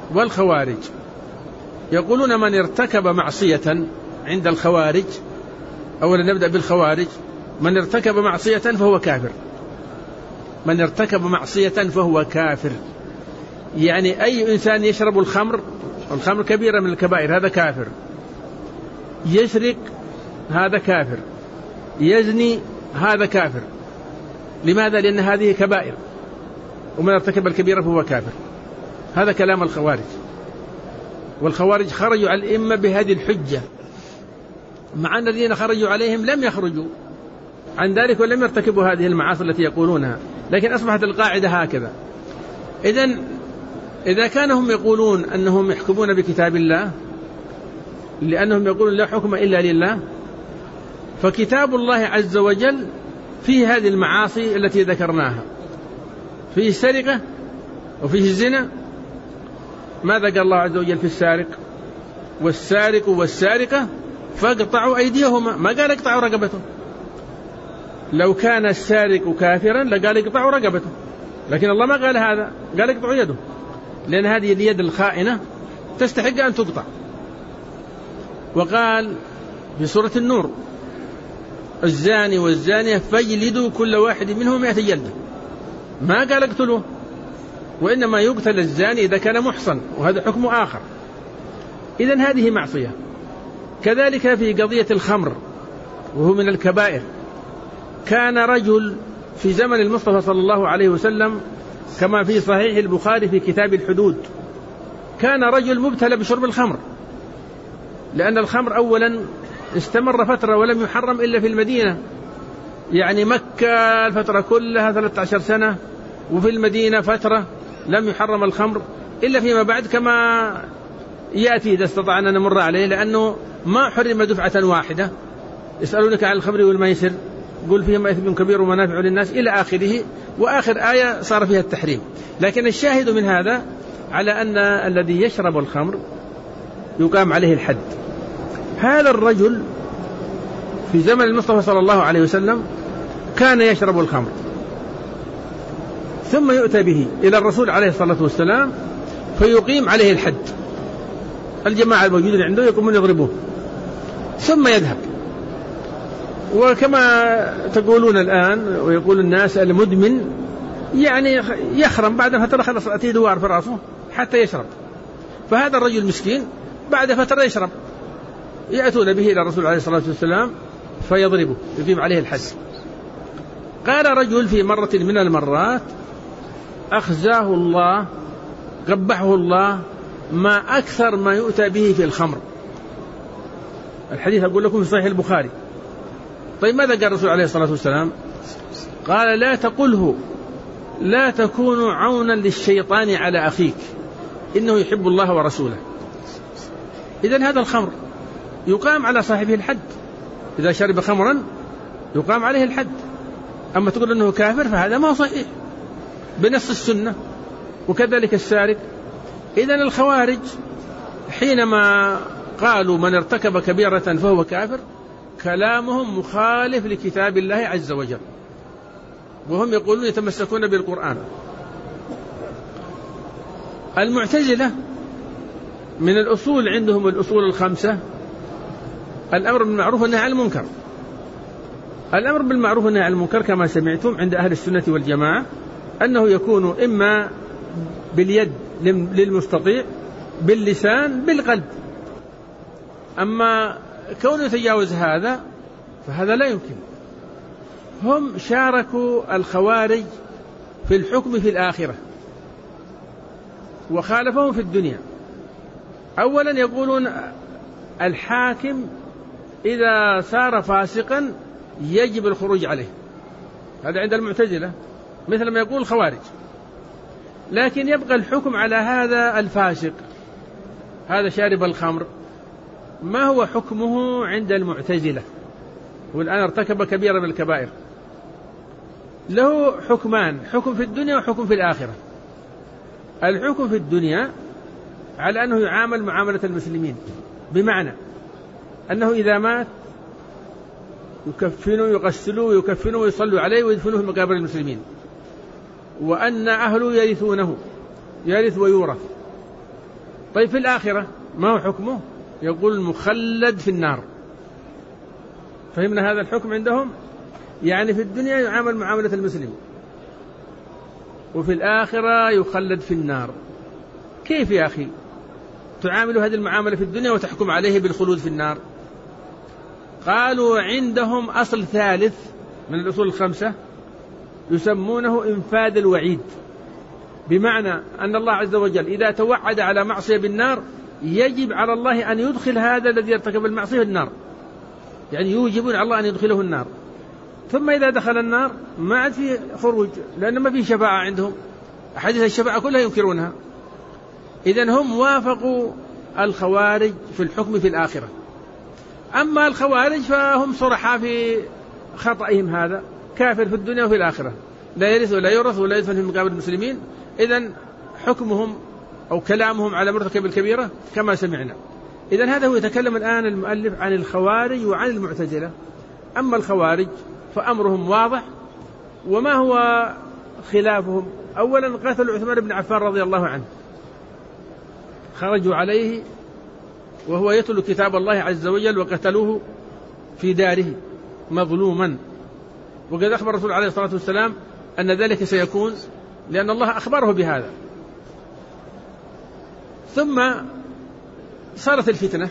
والخوارج يقولون من ارتكب معصية عند الخوارج، أولا نبدأ بالخوارج، من ارتكب معصية فهو كافر. من ارتكب معصية فهو كافر، يعني أي إنسان يشرب الخمر، الخمر كبيرة من الكبائر، هذا كافر. يسرق هذا كافر. يزني هذا كافر. لماذا؟ لأن هذه كبائر، ومن ارتكب الكبيرة فهو كافر. هذا كلام الخوارج. والخوارج خرجوا على الأئمة بهذه الحجة، مع أن الذين خرجوا عليهم لم يخرجوا عن ذلك ولم يرتكبوا هذه المعاصي التي يقولونها، لكن أصبحت القاعدة هكذا. إذا كانوا هم يقولون أنهم يحكمون بكتاب الله لأنهم يقولون لا حكم إلا لله، فكتاب الله عز وجل فيه هذه المعاصي التي ذكرناها، فيه السرقة وفيه الزنا. ماذا قال الله عز وجل في السارق؟ والسارق والسارقة فاقطعوا أيديهما، ما قال اقطعوا رقبته. لو كان السارق كافرا لقال اقطعوا رقبته، لكن الله ما قال هذا، قال اقطعوا يده، لأن هذه اليد الخائنة تستحق أن تقطع. وقال في سورة النور الزاني والزانية فاجلدوا كل واحد منهم 100 جلدة، ما قال اقتلوه، وإنما يقتل الزاني إذا كان محصن، وهذا حكم آخر. إذن هذه معصية. كذلك في قضية الخمر وهو من الكبائر. كان رجل في زمن المصطفى صلى الله عليه وسلم كما في صحيح البخاري في كتاب الحدود، كان رجل مبتلى بشرب الخمر، لأن الخمر أولا استمر فترة ولم يحرم إلا في المدينة، يعني مكة الفترة كلها 13 سنة، وفي المدينة فترة لم يحرم الخمر إلا فيما بعد، كما يأتي إذا استطعنا نمر عليه، لأنه ما حرم دفعة واحدة. يسألونك عن الخمر والميسر قل فيهما إثم كبير ومنافع للناس إلى آخره، وآخر آية صار فيها التحريم. لكن الشاهد من هذا على أن الذي يشرب الخمر يقام عليه الحد. هذا الرجل في زمن المصطفى صلى الله عليه وسلم كان يشرب الخمر، ثم يؤتى به إلى الرسول عليه الصلاة والسلام فيقيم عليه الحد. الجماعة الموجودين عنده يقومون يضربوه ثم يذهب. وكما تقولون الآن ويقول الناس المدمن يعني يخرم بعد فترة خلص أتيه دوار في رأسه حتى يشرب. فهذا الرجل مسكين بعد فترة يشرب، يأتون به إلى الرسول عليه الصلاة والسلام فيضربه يقيم عليه الحد. قال رجل في مرة من المرات أخزاه الله قبحه الله ما أكثر ما يؤتى به في الخمر. الحديث أقول لكم في صحيح البخاري. طيب ماذا قال الرسول عليه الصلاة والسلام؟ قال لا تقله لا تكون عونا للشيطان على أخيك إنه يحب الله ورسوله. إذن هذا الخمر يقام على صاحبه الحد، إذا شرب خمرا يقام عليه الحد. أما تقول أنه كافر فهذا ما هو صحيح بنص السنة. وكذلك السارق. إذن الخوارج حينما قالوا من ارتكب كبيرة فهو كافر كلامهم مخالف لكتاب الله عز وجل، وهم يقولون يتمسكون بالقرآن. المعتزلة من الأصول عندهم الأصول الخمسة: الأمر بالمعروف والنهي عن المنكر. الأمر بالمعروف والنهي عن المنكر كما سمعتم عند أهل السنة والجماعة أنه يكون إما باليد للمستطيع، باللسان، بالقلب. أما كون يتجاوز هذا فهذا لا يمكن. هم شاركوا الخوارج في الحكم في الآخرة وخالفهم في الدنيا. أولا يقولون الحاكم إذا صار فاسقا يجب الخروج عليه، هذا عند المعتزلة مثل ما يقول الخوارج. لكن يبقى الحكم على هذا الفاسق، هذا شارب الخمر، ما هو حكمه عند المعتزلة؟ والآن ارتكب كبيرة من الكبائر. له حكمان: حكم في الدنيا وحكم في الآخرة. الحكم في الدنيا على أنه يعامل معاملة المسلمين، بمعنى أنه إذا مات يكفنوا يغسلوا ويكفنوا ويصلوا عليه ويدفنوه في مقابر المسلمين، وأن أهله يرثونه، يرث ويورث. طيب في الآخرة ما هو حكمه؟ يقول مخلد في النار. فهمنا هذا الحكم عندهم؟ يعني في الدنيا يعامل معاملة المسلم، وفي الآخرة يخلد في النار. كيف يا أخي تعامل هذه المعاملة في الدنيا وتحكم عليه بالخلود في النار؟ قالوا عندهم أصل ثالث من الأصول الخمسة يسمونه إنفاذ الوعيد، بمعنى أن الله عز وجل إذا توعد على معصية بالنار يجب على الله أن يدخل هذا الذي يرتكب المعصية النار، يعني يوجبون على الله أن يدخله النار. ثم إذا دخل النار ما عاد في خروج، لأن ما في شفاعة عندهم، أحاديث الشفاعة كلها ينكرونها. إذن هم وافقوا الخوارج في الحكم في الآخرة. أما الخوارج فهم صرحاء في خطئهم هذا، كافر في الدنيا وفي الآخرة، لا يرث ولا يورث ولا يدفن في مقابر المسلمين. إذن حكمهم أو كلامهم على مرتكب الكبيرة كما سمعنا. إذن هذا هو يتكلم الآن المؤلف عن الخوارج وعن المعتزلة. أما الخوارج فأمرهم واضح. وما هو خلافهم؟ أولا قتلوا عثمان بن عفان رضي الله عنه، خرجوا عليه وهو يتلو كتاب الله عز وجل وقتلوه في داره مظلوما، وقد أخبر الرسول عليه الصلاة والسلام أن ذلك سيكون لأن الله أخبره بهذا. ثم صارت الفتنة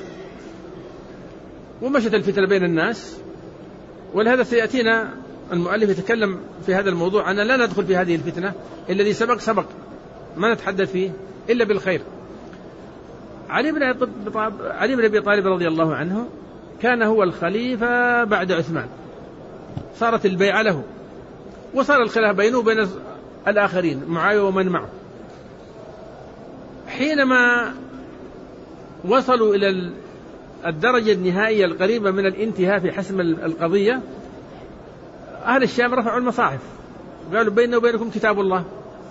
ومشت الفتنة بين الناس، ولهذا سيأتينا المؤلف يتكلم في هذا الموضوع أن لا ندخل في هذه الفتنة، الذي سبق ما نتحدث فيه إلا بالخير. علي بن أبي طالب رضي الله عنه كان هو الخليفة بعد عثمان، صارت البيعة له، وصار الخلاف بينه وبين الآخرين معاوية ومن معه. حينما وصلوا إلى الدرجة النهائية القريبة من الانتهاء في حسم القضية، أهل الشام رفعوا المصاحف قالوا بيننا وبينكم كتاب الله.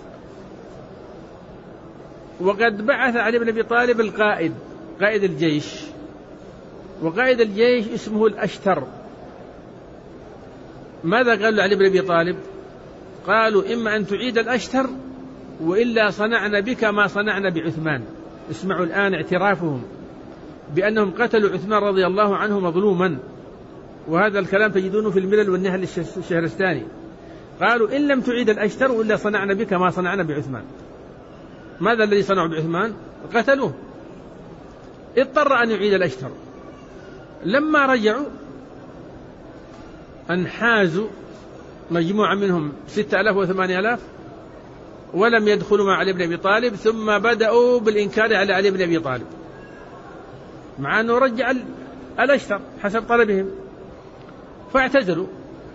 وقد بعث علي بن أبي طالب قائد الجيش، وقائد الجيش اسمه الأشتر. ماذا قال علي بن أبي طالب؟ قالوا إما أن تعيد الأشتر وإلا صنعنا بك ما صنعنا بعثمان. اسمعوا الآن اعترافهم بأنهم قتلوا عثمان رضي الله عنه مظلوما، وهذا الكلام تجدونه في الملل والنهل الشهرستاني. قالوا إن لم تعيد الأشتر وإلا صنعنا بك ما صنعنا بعثمان. ماذا الذي صنعوا بعثمان؟ قتلوه. اضطر أن يعيد الأشتر. لما رجعوا انحازوا مجموعة منهم 6000 و8000 ولم يدخلوا مع علي بن أبي طالب، ثم بدأوا بالإنكار على علي بن أبي طالب مع أنه رجع الأشتر حسب طلبهم، فاعتزلوا.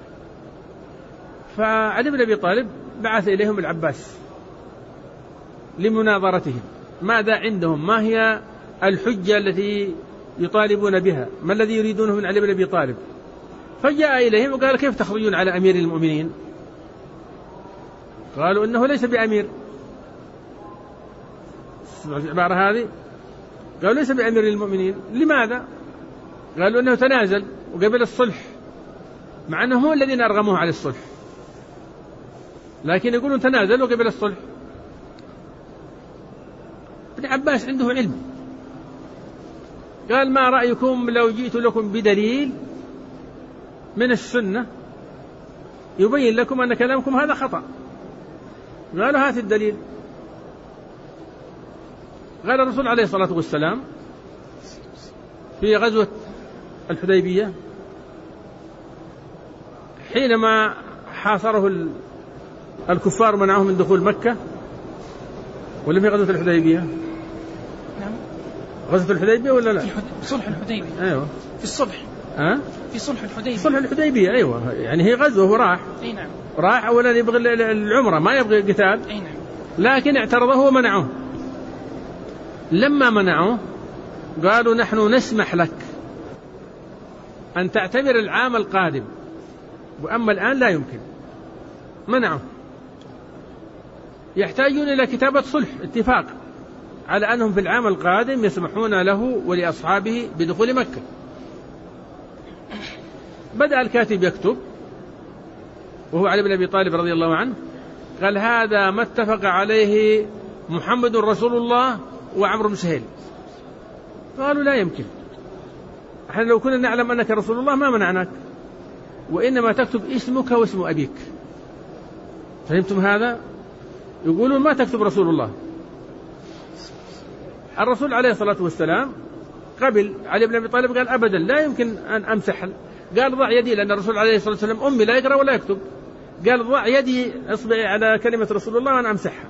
فعلي بن أبي طالب بعث إليهم العباس لمناظرتهم، ماذا عندهم، ما هي الحجة التي يطالبون بها، ما الذي يريدونه من علي بن أبي طالب. فجاء إليهم وقال كيف تخرجون على أمير المؤمنين؟ قالوا إنه ليس بأمير. اسمعوا العبارة هذه، قالوا ليس بأمير المؤمنين. لماذا؟ قالوا إنه تنازل وقبل الصلح، مع أنه هو الذين أرغموه على الصلح، لكن يقولون تنازل وقبل الصلح. ابن عباس عنده علم، قال ما رأيكم لو جئت لكم بدليل من السنة يبين لكم أن كلامكم هذا خطأ؟ قالوا هات الدليل. قال الرسول عليه الصلاة والسلام في غزوة الحديبية حينما حاصره الكفار منعهم من دخول مكة، ولا في غزوة الحديبية؟ نعم غزوة الحديبية ولا لا؟ في صلح الحديبية. أيوة في الصلح. في صلح الحديبية. صلح الحديبية أيوة، يعني هي غزوة وراح. أي نعم. راح أولا يبغي العمرة ما يبغي قتال. أي نعم. لكن اعترضه ومنعوه. لما منعوه قالوا نحن نسمح لك أن تعتمر العام القادم، وأما الآن لا يمكن. منعوه. يحتاجون إلى كتابة صلح اتفاق على أنهم في العام القادم يسمحون له ولأصحابه بدخول مكة. بدأ الكاتب يكتب وهو علي بن أبي طالب رضي الله عنه، قال هذا ما اتفق عليه محمد رسول الله وعمرو بن سهيل. قالوا لا يمكن، احنا لو كنا نعلم أنك رسول الله ما منعناك، وإنما تكتب اسمك واسم أبيك. فهمتم هذا؟ يقولون ما تكتب رسول الله. الرسول عليه الصلاة والسلام قبل علي بن أبي طالب قال أبدا لا يمكن أن أمسح. قال ضع يدي، لأن الرسول عليه الصلاة والسلام أمي لا يقرأ ولا يكتب. قال ضع يدي إصبعي على كلمة رسول الله وأنا أمسحها.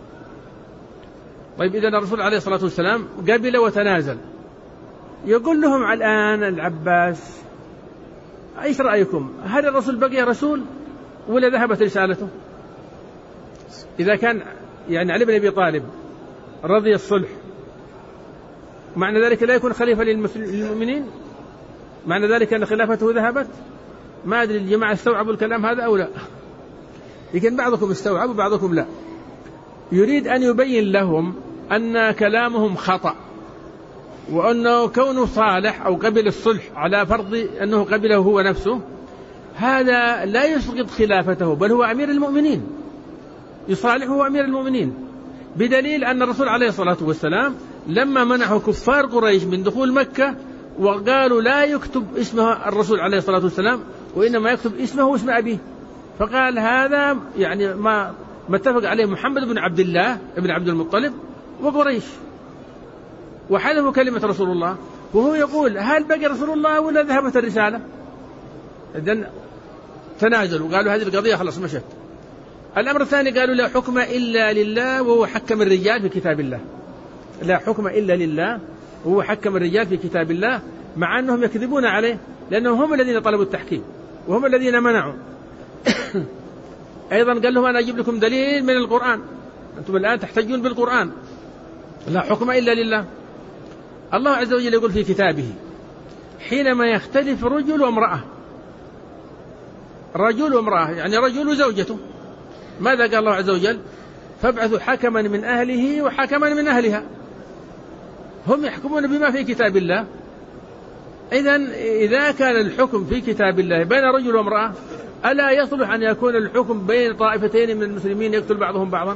طيب إذن الرسول عليه الصلاة والسلام قبل وتنازل. يقول لهم الآن العباس ايش رأيكم؟ هل الرسول بقي رسول ولا ذهبت رسالته؟ إذا كان يعني علي بن أبي طالب رضي الصلح، معنى ذلك لا يكون خليفة للمؤمنين؟ معنى ذلك أن خلافته ذهبت؟ ما أدري الجماعة استوعبوا الكلام هذا أو لا، لكن بعضكم استوعب وبعضكم لا. يريد أن يبين لهم أن كلامهم خطأ، وأنه كونه صالح أو قبل الصلح على فرض أنه قبله هو نفسه، هذا لا يسقط خلافته، بل هو أمير المؤمنين، يصالحه أمير المؤمنين، بدليل أن الرسول عليه الصلاة والسلام لما منعه كفار قريش من دخول مكة وقالوا لا يكتب اسمه الرسول عليه الصلاة والسلام وإنما يكتب اسمه واسم أبيه، فقال هذا يعني ما اتفق عليه محمد بن عبد الله بن عبد المطلب وقريش، وحذفوا كلمة رسول الله. وهو يقول هل بقي رسول الله ولا ذهبت الرسالة؟ إذن تنازلوا وقالوا هذه القضية خلاص مشت. الأمر الثاني قالوا لا حكم إلا لله وهو حكم الرجال في كتاب الله. لا حكم إلا لله وهو حكم الرجال في كتاب الله، مع أنهم يكذبون عليه لأنهم هم الذين طلبوا التحكيم وهم الذين منعوا. أيضا قال لهم أنا أجيب لكم دليل من القرآن، أنتم الآن تحتجون بالقرآن. لا حكم إلا لله. الله عز وجل يقول في كتابه حينما يختلف رجل وامرأة، رجل وامرأة يعني رجل وزوجته، ماذا قال الله عز وجل؟ فابعثوا حكما من أهله وحكما من أهلها. هم يحكمون بما في كتاب الله. إذا كان الحكم في كتاب الله بين رجل وامرأة، ألا يصلح أن يكون الحكم بين طائفتين من المسلمين يقتل بعضهم بعضا؟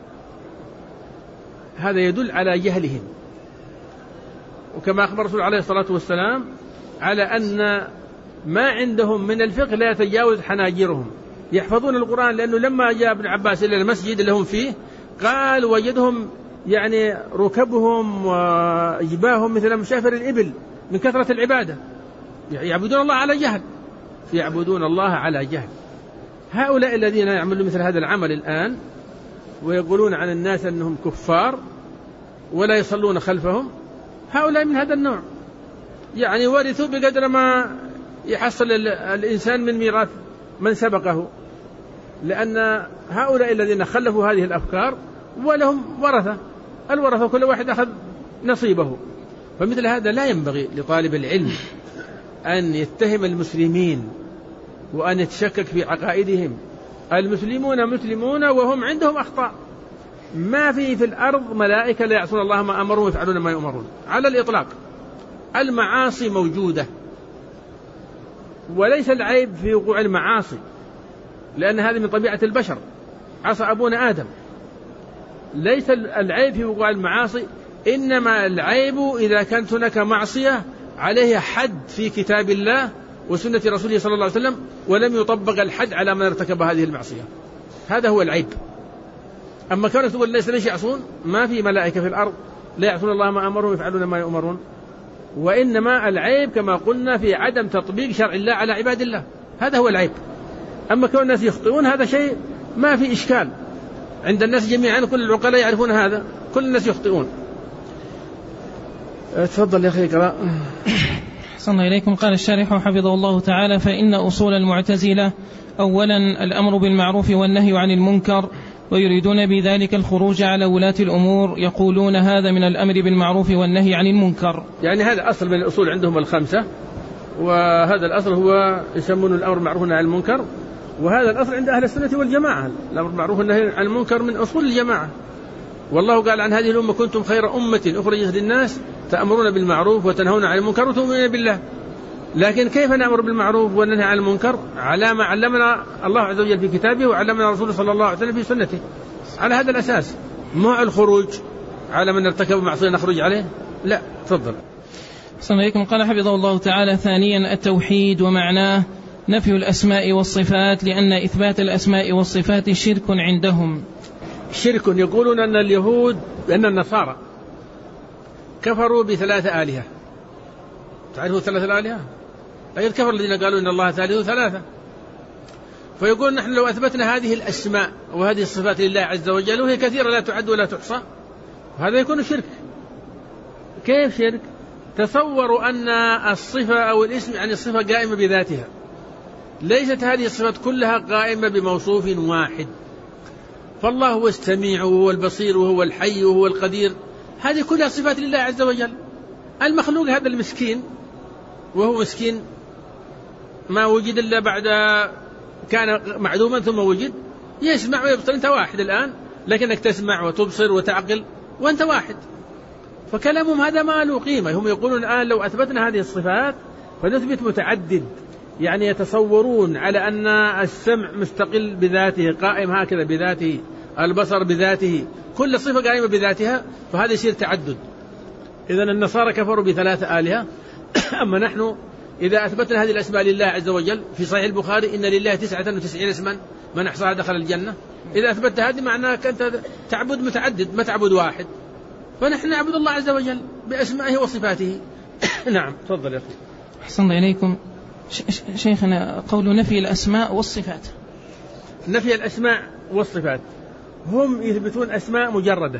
هذا يدل على جهلهم. وكما أخبر الرسول عليه الصلاة والسلام على أن ما عندهم من الفقه لا يتجاوز حناجرهم، يحفظون القرآن. لأنه لما جاء ابن عباس إلى المسجد اللي هم فيه قال وجدهم يعني ركبهم وجباههم مثل مشافر الإبل من كثرة العبادة، يعبدون الله على جهل، يعبدون الله على جهل. هؤلاء الذين يعملون مثل هذا العمل الآن ويقولون عن الناس أنهم كفار ولا يصلون خلفهم، هؤلاء من هذا النوع، يعني ورثوا بقدر ما يحصل الإنسان من ميراث من سبقه، لأن هؤلاء الذين خلفوا هذه الأفكار ولهم ورثة، الورثة كل واحد أخذ نصيبه. فمثل هذا لا ينبغي لطالب العلم أن يتهم المسلمين وأن يتشكك في عقائدهم. المسلمون مسلمون وهم عندهم أخطاء. ما في الأرض ملائكة لا يعصون الله ما أمروا ويفعلون ما يؤمرون على الإطلاق. المعاصي موجودة، وليس العيب في وقوع المعاصي، لأن هذه من طبيعة البشر، عصى أبونا آدم. ليس العيب في وقوع المعاصي، إنما العيب إذا كانت هناك معصية عليها حد في كتاب الله وسنة رسوله صلى الله عليه وسلم ولم يطبق الحد على من ارتكب هذه المعصية، هذا هو العيب. أما كانوا تقول ليس يعصون، ما في ملائكة في الأرض لا يعصون الله ما أمرهم ويفعلون ما يؤمرون، وإنما العيب كما قلنا في عدم تطبيق شرع الله على عباد الله، هذا هو العيب. أما كون الناس يخطئون هذا شيء ما في إشكال عند الناس جميعا، كل العقلاء يعرفون هذا، كل الناس يخطئون. تفضل يا أخي اقرأ. أحسن إليكم. قال الشارح حفظه الله تعالى: فإن أصول المعتزلة أولا الأمر بالمعروف والنهي عن المنكر، ويريدون بذلك الخروج على ولاة الأمور، يقولون هذا من الأمر بالمعروف والنهي عن المنكر. يعني هذا أصل من الأصول عندهم الخمسة، وهذا الأصل هو يسمونه الأمر بالمعروف والنهي عن المنكر، وهذا الأصل عند أهل السنة والجماعة. الأمر بالمعروف والنهي عن المنكر من أصول الجماعة، والله قال عن هذه الأمة: كنتم خير أمة أخرجت للناس تأمرون بالمعروف وتنهون عن المنكر وتؤمنون بالله. لكن كيف نأمر بالمعروف وننهي عن المنكر؟ على ما علمنا الله عز وجل في كتابه وعلمنا رسوله صلى الله عليه وسلم في سنته، على هذا الأساس، مع الخروج على من ارتكب معصية نخرج عليه؟ لا. تفضل. أحسن إليكم. قال حفظه الله تعالى: ثانيا التوحيد ومعناه نفي الأسماء والصفات، لأن إثبات الأسماء والصفات شرك عندهم. شرك. يقولون أن اليهود أن النصارى كفروا بثلاثة آلهة. تعرفوا ثلاثة آلهة؟ أي الكفر الذين قالوا إن الله ثالث ثلاثة. فيقول نحن لو أثبتنا هذه الأسماء وهذه الصفات لله عز وجل وهي كثيرة لا تعد ولا تحصى، هذا يكون شرك. كيف شرك؟ تصوروا أن الصفة أو الاسم يعني الصفة قائمة بذاتها، ليست هذه الصفات كلها قائمة بموصوف واحد. فالله هو السميع وهو البصير وهو الحي وهو القدير، هذه كلها صفات لله عز وجل. المخلوق هذا المسكين، وهو مسكين ما وجد إلا بعد كان معدوما ثم وجد، يسمع ويبصر. أنت واحد الآن لكنك تسمع وتبصر وتعقل وأنت واحد. فكلامهم هذا ما له قيمة. هم يقولون الآن لو أثبتنا هذه الصفات فنثبت متعدد، يعني يتصورون على أن السمع مستقل بذاته قائم هكذا بذاته، البصر بذاته، كل صفة قائمة بذاتها، فهذا يصير تعدد. إذن النصارى كفروا بثلاثة آلهة. أما نحن إذا أثبتنا هذه الأسماء لله عز وجل، في صحيح البخاري إن لله 99 اسما من أحصاها دخل الجنة. إذا أثبت هذه معناها أنت تعبد متعدد ما تعبد واحد، فنحن نعبد الله عز وجل بأسمائه وصفاته. نعم. تفضل يا أخي. أحسن إليكم. شيخنا، قول نفي الأسماء والصفات. نفي الأسماء والصفات، هم يثبتون أسماء مجردة،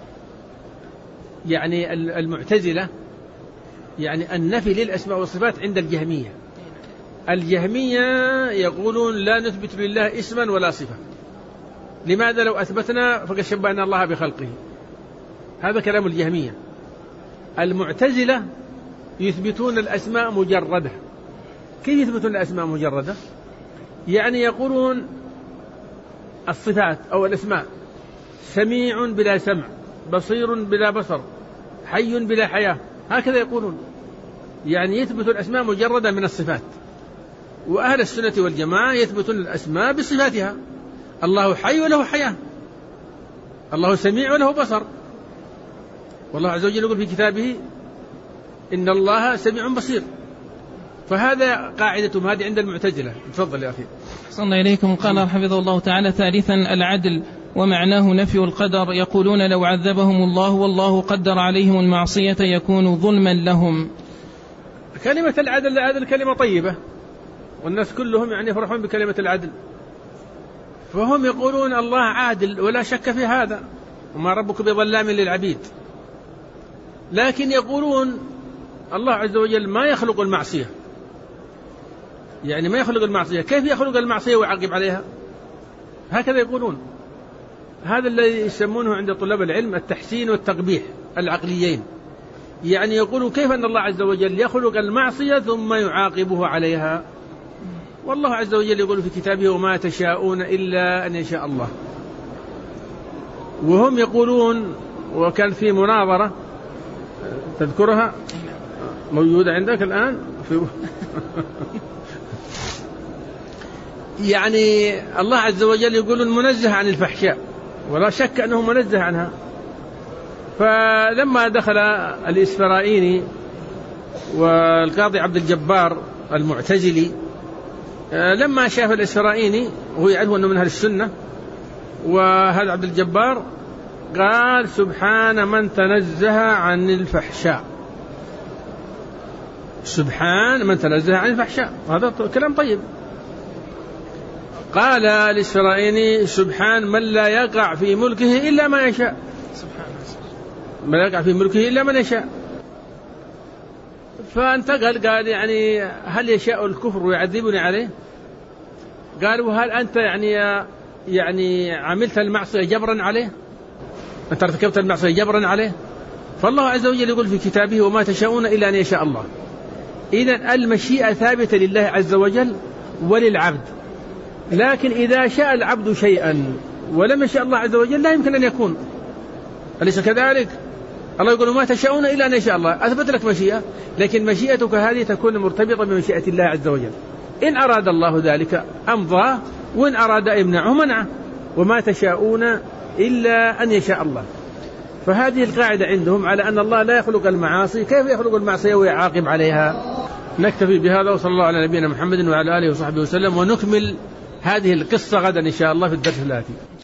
يعني المعتزلة يعني النفي للأسماء والصفات عند الجهمية. الجهمية يقولون لا نثبت لله اسما ولا صفة. لماذا؟ لو أثبتنا فقد شبهنا الله بخلقه. هذا كلام الجهمية. المعتزلة يثبتون الأسماء مجردة. كيف يثبتون الأسماء مجردة؟ يعني يقولون الصفات أو الأسماء سميع بلا سمع، بصير بلا بصر، حي بلا حياة، هكذا يقولون. يعني يثبتون الأسماء مجردة من الصفات. وأهل السنة والجماعة يثبتون الأسماء بصفاتها. الله حي وله حياة، الله سميع وله بصر، والله عز وجل يقول في كتابه إن الله سميع بصير. فهذا قاعدتهم هذه عند المعتزلة. تفضل يا أخي. صلى إليكم. قال حفظه الله تعالى: ثالثا العدل ومعناه نفي القدر. يقولون لو عذبهم الله والله قدر عليهم المعصية يكون ظلما لهم. كلمة العدل كلمة طيبة، والناس كلهم يعني يفرحون بكلمة العدل. فهم يقولون الله عادل ولا شك في هذا، وما ربك بظلام للعبيد. لكن يقولون الله عز وجل ما يخلق المعصية، يعني ما يخلق المعصية. كيف يخلق المعصية ويعاقب عليها؟ هكذا يقولون. هذا الذي يسمونه عند طلاب العلم التحسين والتقبيح العقليين. يعني يقولون كيف أن الله عز وجل يخلق المعصية ثم يعاقبه عليها؟ والله عز وجل يقول في كتابه وما تشاءون إلا أن يشاء الله. وهم يقولون، وكان في مناظرة تذكرها موجودة عندك الآن يعني الله عز وجل يقولون منزه عن الفحشاء، ولا شك أنه منزه عنها. فلما دخل الإسفرائيني والقاضي عبد الجبار المعتزلي، لما شاف الإسفرائيني وهو يعرف أنه من أهل السنة وهذا عبد الجبار، قال سبحان من تنزه عن الفحشاء، سبحان من تنزه عن الفحشاء. هذا كلام طيب. قال الإسرائيلي سبحان من لا يقع في ملكه إلا ما يشاء، من لا يقع في ملكه إلا من يشاء. فانتقل قال يعني هل يشاء الكفر ويعذبني عليه؟ قال وهل أنت يعني عملت المعصية جبرا عليه؟ أنت ارتكبت المعصية جبرا عليه؟ فالله عز وجل يقول في كتابه وما تشاءون إلا أن يشاء الله. إذن المشيئة ثابتة لله عز وجل وللعبد، لكن إذا شاء العبد شيئا ولم يشاء الله عز وجل لا يمكن أن يكون، أليس كذلك؟ الله يقول ما تشاءون إلا أن يشاء الله، أثبت لك مشيئة، لكن مشيئتك هذه تكون مرتبطة بمشيئة الله عز وجل. إن أراد الله ذلك أمضاه، وإن أراد إمنعه منعه، وما تشاءون إلا أن يشاء الله. فهذه القاعدة عندهم على أن الله لا يخلق المعاصي، كيف يخلق المعصية ويعاقب عليها؟ نكتفي بهذا، وصلى الله على نبينا محمد وعلى آله وصحبه وسلم، ونكمل هذه القصة غدا إن شاء الله في الدرس الآتي.